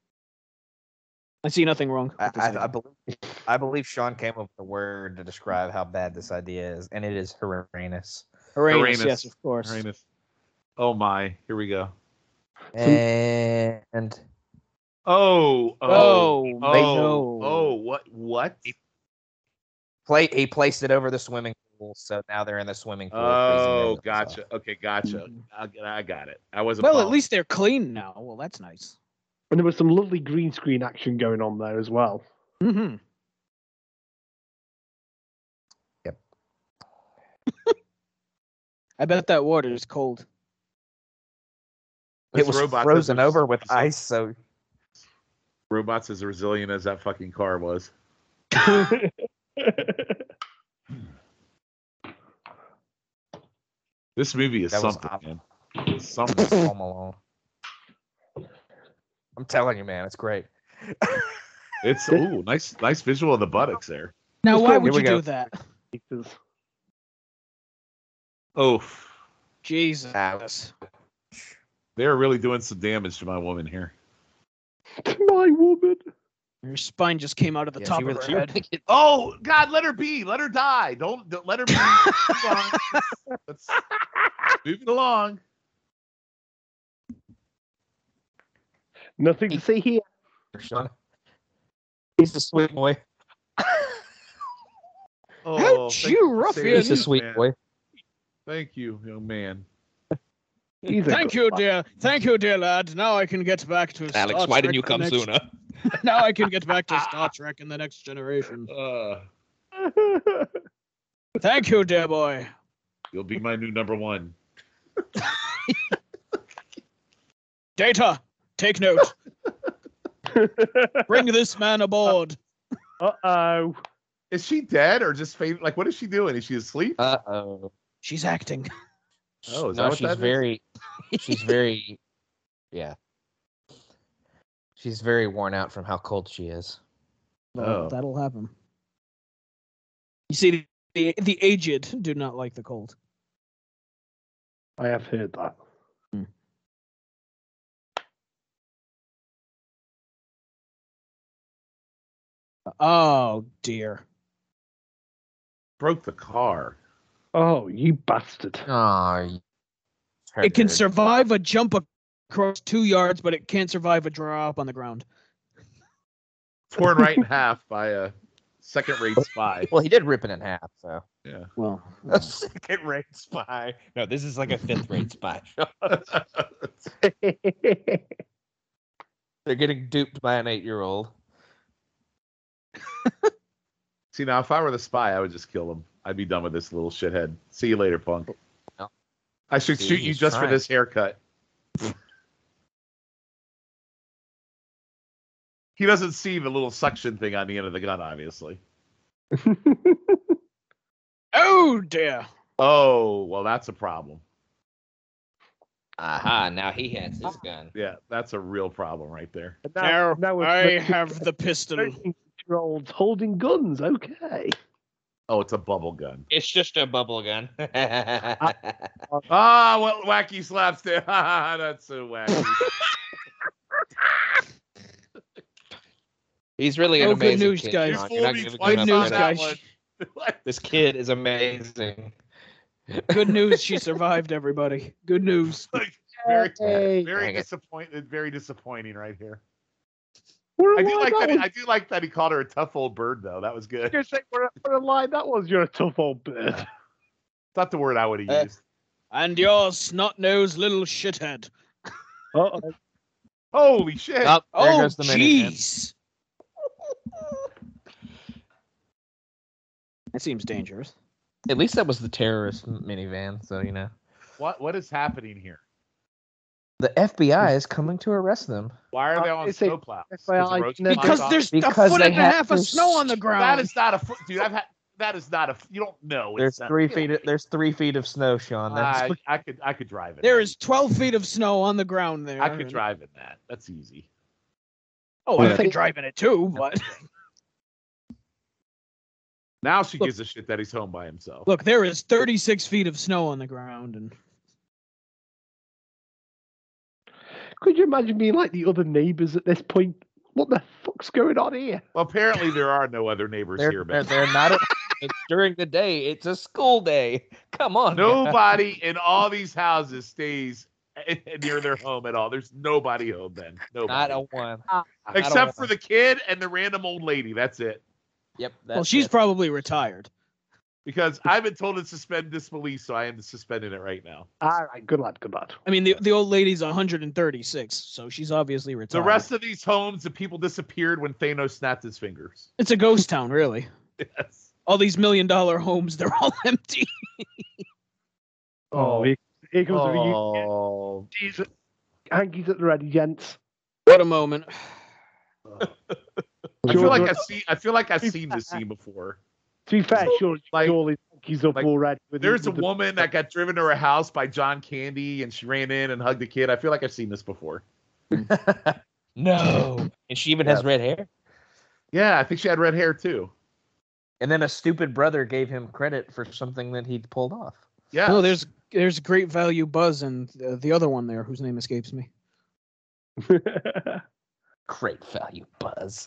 I see nothing wrong. With this idea. I believe Sean came up with a word to describe how bad this idea is, and it is horrendous. Uranus, yes, of course. Uranus. Oh my! Here we go. And no. What? he placed it over the swimming pool, so now they're in the swimming pool. Oh, freezing gotcha. themselves. Okay, gotcha. I got it. I wasn't. Well, at following. least they're clean now. Well, that's nice. And there was some lovely green screen action going on there as well. Mm-hmm. Yep. I bet that water is cold. This It was robot frozen is- over with ice, so Robot's as resilient as that fucking car was. This movie is That was something, man. Something. Home Alone. I'm telling you, man, it's great. It's nice visual of the buttocks there. Now, why Here would we you go. do that? Oh, Jesus. they're really doing some damage to my woman here. My woman. Your spine just came out of the top of her head. Oh God, let her be. Let her die. Don't let her be. Move on. Let's move it along. Nothing to see here. Sean. He's the sweet boy. Oh, thank you for ruffian. saying He's a that, sweet man. boy. Thank you, young man. He's a Thank good you, lad. dear. Thank you, dear lad. Now I can get back to Alex, Star why didn't Trek you the come next- sooner? Now I can get back to Star Trek in the next generation. Thank you, dear boy. You'll be my new number one. Data, take note. Bring this man aboard. Uh-oh. Is she dead or just faint? Like, what is she doing? Is she asleep? Uh-oh. She's acting. Oh, is that No, what she's that is? she's very, yeah. She's very worn out from how cold she is. Well, Oh. that'll happen. You see, the aged do not like the cold. I have heard that. Oh dear. Broke the car. Oh, you bastard. Oh, It can survive a jump across 2 yards, but it can't survive a drop on the ground. Torn right in half by a second-rate spy. Well, he did rip it in half, so. Yeah. Well, A second-rate spy. No, this is like a fifth-rate spy. They're getting duped by an 8-year-old. See, now, if I were the spy, I would just kill him. I'd be done with this little shithead. See you later, punk. No. I should See, shoot you he's just for trying. this haircut. He doesn't see the little suction thing on the end of the gun, obviously. oh dear. Oh, well, that's a problem. Aha, now he has his gun. Yeah, that's a real problem right there. Now, we're I have the pistol. 13-year-olds holding guns. Okay. Oh, it's a bubble gun. It's just a bubble gun. Ah, well, wacky slapstick. That's so wacky. He's really an Oh, good amazing news, kid, guys. Sean. You You're not fooled me giving twice him Good enough news, on credit. that guys. one. This kid is amazing. Good news, she survived, everybody. Good news. Like, very, Hey. very Dang it. disappointed. Very disappointing right here. What a I do lie like that that. was. I do like that he called her a tough old bird, though. That was I was good. gonna say, what a lie that was. You're a tough old bird. It's not the word I would have Uh, used. And your snot-nosed little shithead. Uh-oh. Holy shit! Oh, there Oh, goes the minivan. jeez. That seems dangerous. At least that was the terrorist minivan, so you know. What is happening here? The FBI is coming to arrest them. Why are they on It's a- snowplows? FYI, roads never- popped Because off? there's Because a foot they and a have half of to snow on the ground. That is not a foot, dude. That is not a. You don't know. There's It's not- 3 feet. There's 3 feet of snow, Sean. That's I could drive it. There is 12 feet of snow on the ground there. I could drive in that. That's easy. Oh, I Yeah. could drive in it too, but Now she Look. gives a shit that he's home by himself. look, there is 36 feet of snow on the ground, and Could you imagine being like the other neighbors at this point? What the fuck's going on here? Well, apparently there are no other neighbors here, they're, but they're not. It's during the day. It's a school day. Come on. guys. nobody in all these houses stays near their home at all. There's nobody home then. Nobody. Not a one. Except for the kid and the random old lady. That's it. Yep. well, she's probably retired. Because I've been told to suspend disbelief, so I am suspending it right now. All right, good lad, good lad. I mean, the old lady's 136, so she's obviously retired. The rest of these homes, the people disappeared when Thanos snapped his fingers. It's a ghost town, really. Yes. All these $1 million homes, they're all empty. Oh, here comes the reunion. Oh, Jeez. Hanky's at the ready, gents. What a moment. I feel like I've seen this scene before. To be fair, surely Hanky's up like, already. With There's a with the- woman that got driven to her house by John Candy, and she ran in and hugged the kid. I feel like I've seen this before. No. And she even has red hair. Yeah, I think she had red hair too. And then a stupid brother gave him credit for something that he'd pulled off. Yeah. No, there's great value Buzz and the other one there, whose name escapes me. Great value, Buzz.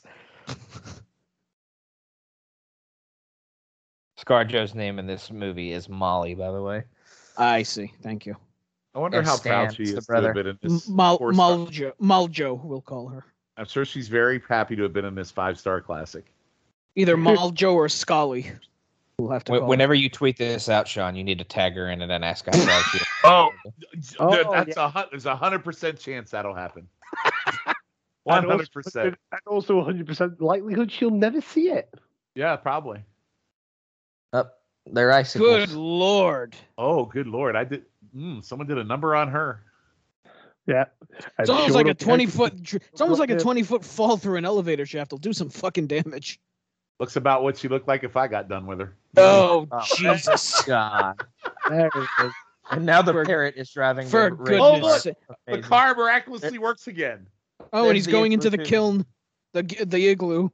ScarJo's name in this movie is Molly, by the way. I see. Thank you. I wonder And how Stan, proud she the is to brother. have been in this. Mal- four-star- Maljo, we'll call her. I'm sure she's very happy to have been in this 5-star classic. Either Maljo or Scully. We'll have to call Whenever you tweet this out, Sean, you need to tag her in it and ask how she. There's 100% chance that'll happen. 100%. And also 100% likelihood she'll never see it. Yeah, probably. They're icicles. Good Lord. Oh, good Lord! I did. Someone did a number on her. Yeah. It's almost like a 20-foot. It's almost like a 20-foot fall through an elevator shaft. Will do some fucking damage. Looks about what she looked like if I got done with her. Oh, Jesus. God. There it is. And now the parrot is driving. For the goodness' sake. The car miraculously works again. Oh, and he's the going into igloo the too. kiln, the igloo.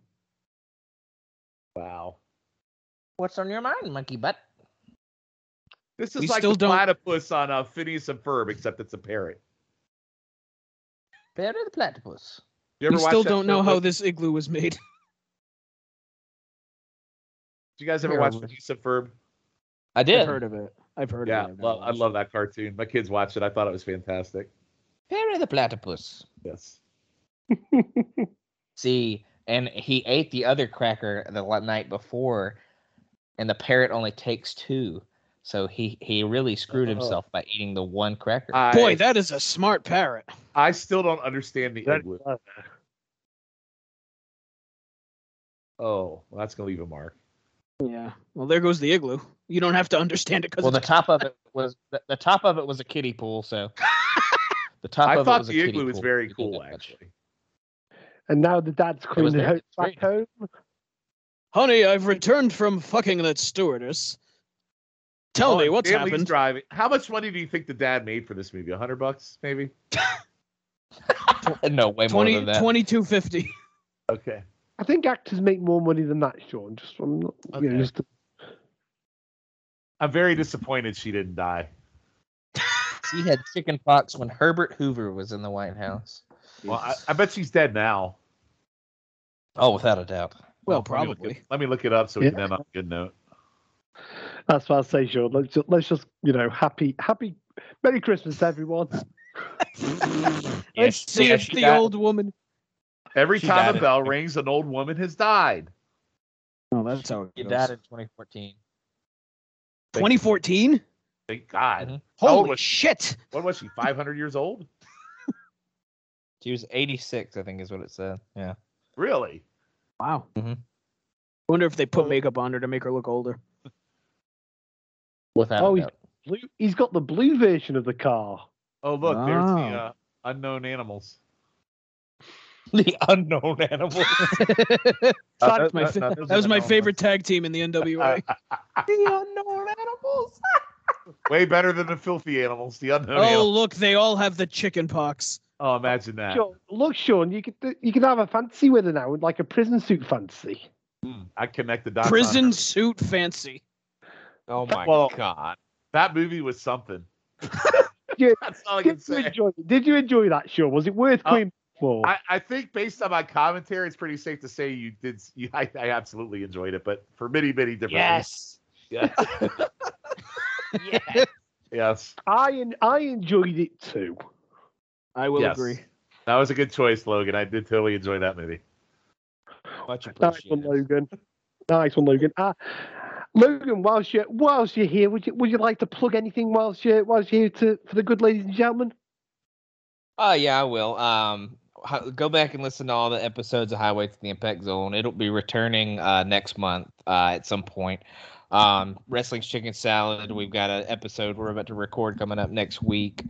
Wow. What's on your mind, monkey butt? This is We like still the don't- platypus on Phineas and Ferb, except it's a parrot. Parrot the platypus. You ever We watch still that don't know show, how Luke? this igloo was made. Did you guys ever watch Phineas and Ferb? I did. I've heard of it. Yeah, of it. I love that cartoon. My kids watched it. I thought it was fantastic. Parrot the platypus. Yes. See, and he ate the other cracker the night before, and the parrot only takes 2. So he really screwed himself by eating the one cracker. Boy, that is a smart parrot. I still don't understand the igloo. Oh, well, that's gonna leave a mark. Yeah. Well, there goes the igloo. You don't have to understand it because Well, the top of it was a kiddie pool. So the top I of it thought was a the kiddie igloo was pool. very You cool, didn't touch it. actually. And now the dad's was coming very back home. Honey, I've returned from fucking that stewardess. Tell me what's Stanley's happened. driving. How much money do you think the dad made for this movie? $100, maybe? No, way more than that. 22.50. Okay. I think actors make more money than that, Sean. Just from just I'm very disappointed she didn't die. She had chicken pox when Herbert Hoover was in the White House. Well, I bet she's dead now. Oh, without a doubt. Well, Let me look probably. Let me look it up so we Yeah. can end on a good note. that's what I say, Sean. Let's just happy Merry Christmas, everyone. Let's see if she the died. old woman. Every She time died a in- bell rings, an old woman has died. Oh, that's how it He goes. died in 2014. 2014? Thank God. Mhm. How old Holy was- shit. What was she? 500 years old? She was 86, I think is what it said. Yeah. Really? Wow. Mhm. I wonder if they put makeup on her to make her look older. Without Oh, a doubt. He's got the blue version of the car. Oh, look, there's Oh. the unknown animals. The unknown animal. That was my favorite tag team in the NWA. The unknown animals. Way better than the filthy animals, the unknown Oh, animals. look, they all have the chicken pox. Oh, imagine that. Sean, you can have a fancy with her now, like a prison suit fancy. I connect the dots. on Prison her. suit fancy. Oh my Well, God. That movie was something. Yeah, That's all I can say. Did you enjoy that show? Was it worth going for? I think based on my commentary, it's pretty safe to say you did. I absolutely enjoyed it, but for many different reasons. Yes. Yeah. Yes. I enjoyed it too. I will Yes. agree. That was a good choice, Logan. I did totally enjoy that movie. Much Nice one, appreciated. Logan. Nice one, Logan. Logan, whilst you're here, would you like to plug anything whilst you're here for the good ladies and gentlemen? Oh yeah, I will. Go back and listen to all the episodes of Highway to the Impact Zone. It'll be returning next month at some point. Wrestling's Chicken Salad. We've got an episode we're about to record coming up next week.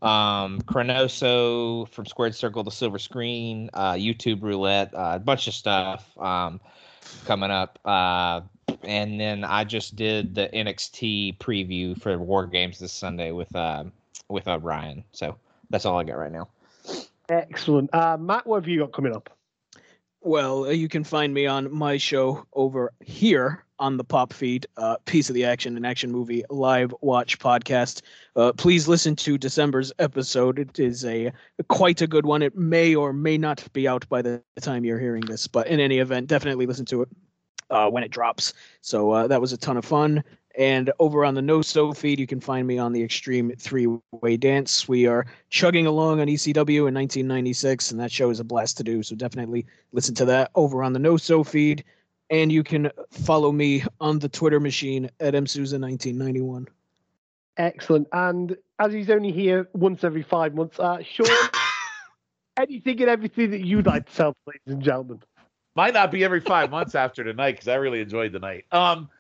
Chronoso from Squared Circle to Silver Screen. YouTube Roulette. A bunch of stuff coming up. And then I just did the NXT preview for War Games this Sunday with Ryan. So that's all I got right now. Excellent. Matt, what have you got coming up? Well, you can find me on my show over here on the Pop Feed, Piece of the Action, an action movie live watch podcast. Please listen to December's episode. It is quite a good one. It may or may not be out by the time you're hearing this, but in any event, definitely listen to it when it drops. So that was a ton of fun. And over on the No So feed, you can find me on the Extreme Three-Way Dance. We are chugging along on ECW in 1996, and that show is a blast to do. So definitely listen to that over on the No So feed. And you can follow me on the Twitter machine at msouza1991. Excellent. And as he's only here once every 5 months, Sean, anything and everything that you'd like to tell, ladies and gentlemen. Might not be every 5 months after tonight because I really enjoyed the night.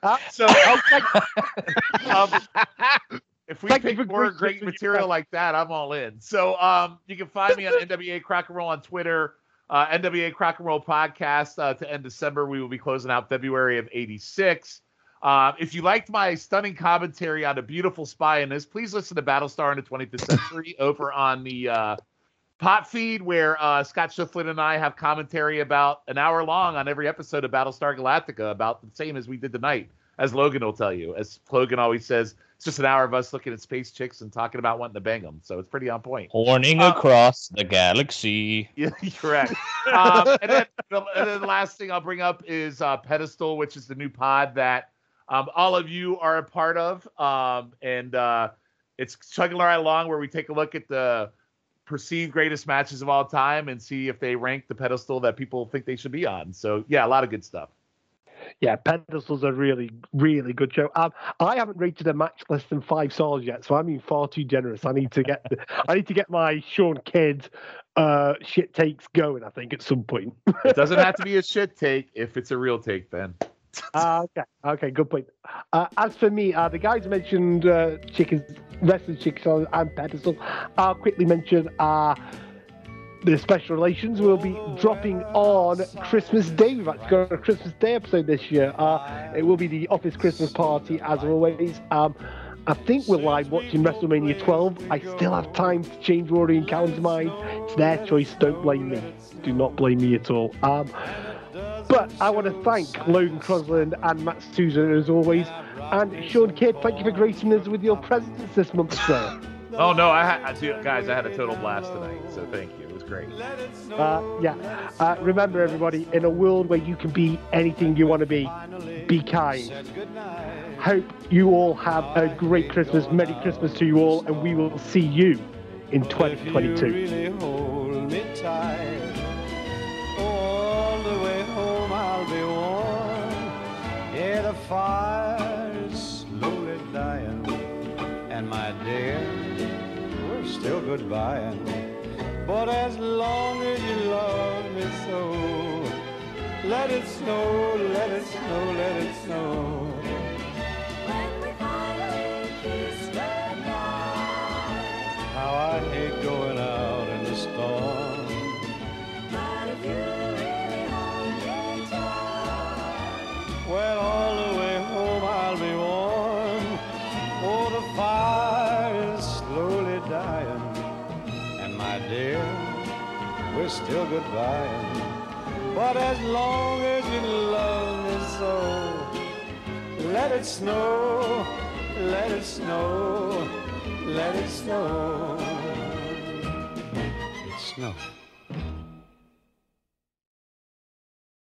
If we pick more great material like that, I'm all in. So you can find me on NWA Crack and Roll on Twitter, NWA Crack and Roll podcast to end December. We will be closing out February of 86. If you liked my stunning commentary on A Beautiful Spy in this, please listen to Battlestar in the 25th Century over on the Pop feed, where Scott Schifflin and I have commentary about an hour long on every episode of Battlestar Galactica, about the same as we did tonight, as Logan will tell you. As Logan always says, it's just an hour of us looking at space chicks and talking about wanting to bang them. So it's pretty on point. Horning across the galaxy. Yeah, correct. And then the last thing I'll bring up is Pedestal, which is the new pod that all of you are a part of. It's chugging right along, where we take a look at the perceived greatest matches of all time and see if they rank the pedestal that people think they should be on. So yeah, a lot of good stuff. Yeah, Pedestal's a really, really good show. I haven't rated a match less than 5 stars yet, so I'm being far too generous. I need to get my Sean Kidd shit takes going, I think, at some point. It doesn't have to be a shit take if it's a real take, Ben. Okay, good point. As for me, the guys mentioned wrestling chickens and Pedestal. I'll quickly mention the special relations will be dropping on Christmas Day. We've actually got a Christmas Day episode this year. It will be the office Christmas party, as always. I think we're live watching WrestleMania 12. I still have time to change Rory and Callan's mind. It's their choice. Don't blame me. Do not blame me at all. But I want to thank Logan Crosland and Matt Souza, as always. And Sean Kidd, thank you for gracing us with your presence this month, sir. Oh, no, I had a total blast tonight, so thank you. It was great. Remember, everybody, in a world where you can be anything you want to be kind. Hope you all have a great Christmas. Merry Christmas to you all, and we will see you in 2022. The fire is slowly dying, and my dear, we're still goodbying. But as long as you love me so, let it snow, let it snow, let it snow. When we finally kiss goodnight, how I hate going out in the storm. But if you really hold me tight, well, all the way home I'll be warm. Oh, the fire is slowly dying, and my dear, we're still goodbying. But as long as you love me so, let it snow, let it snow, let it snow. It snows.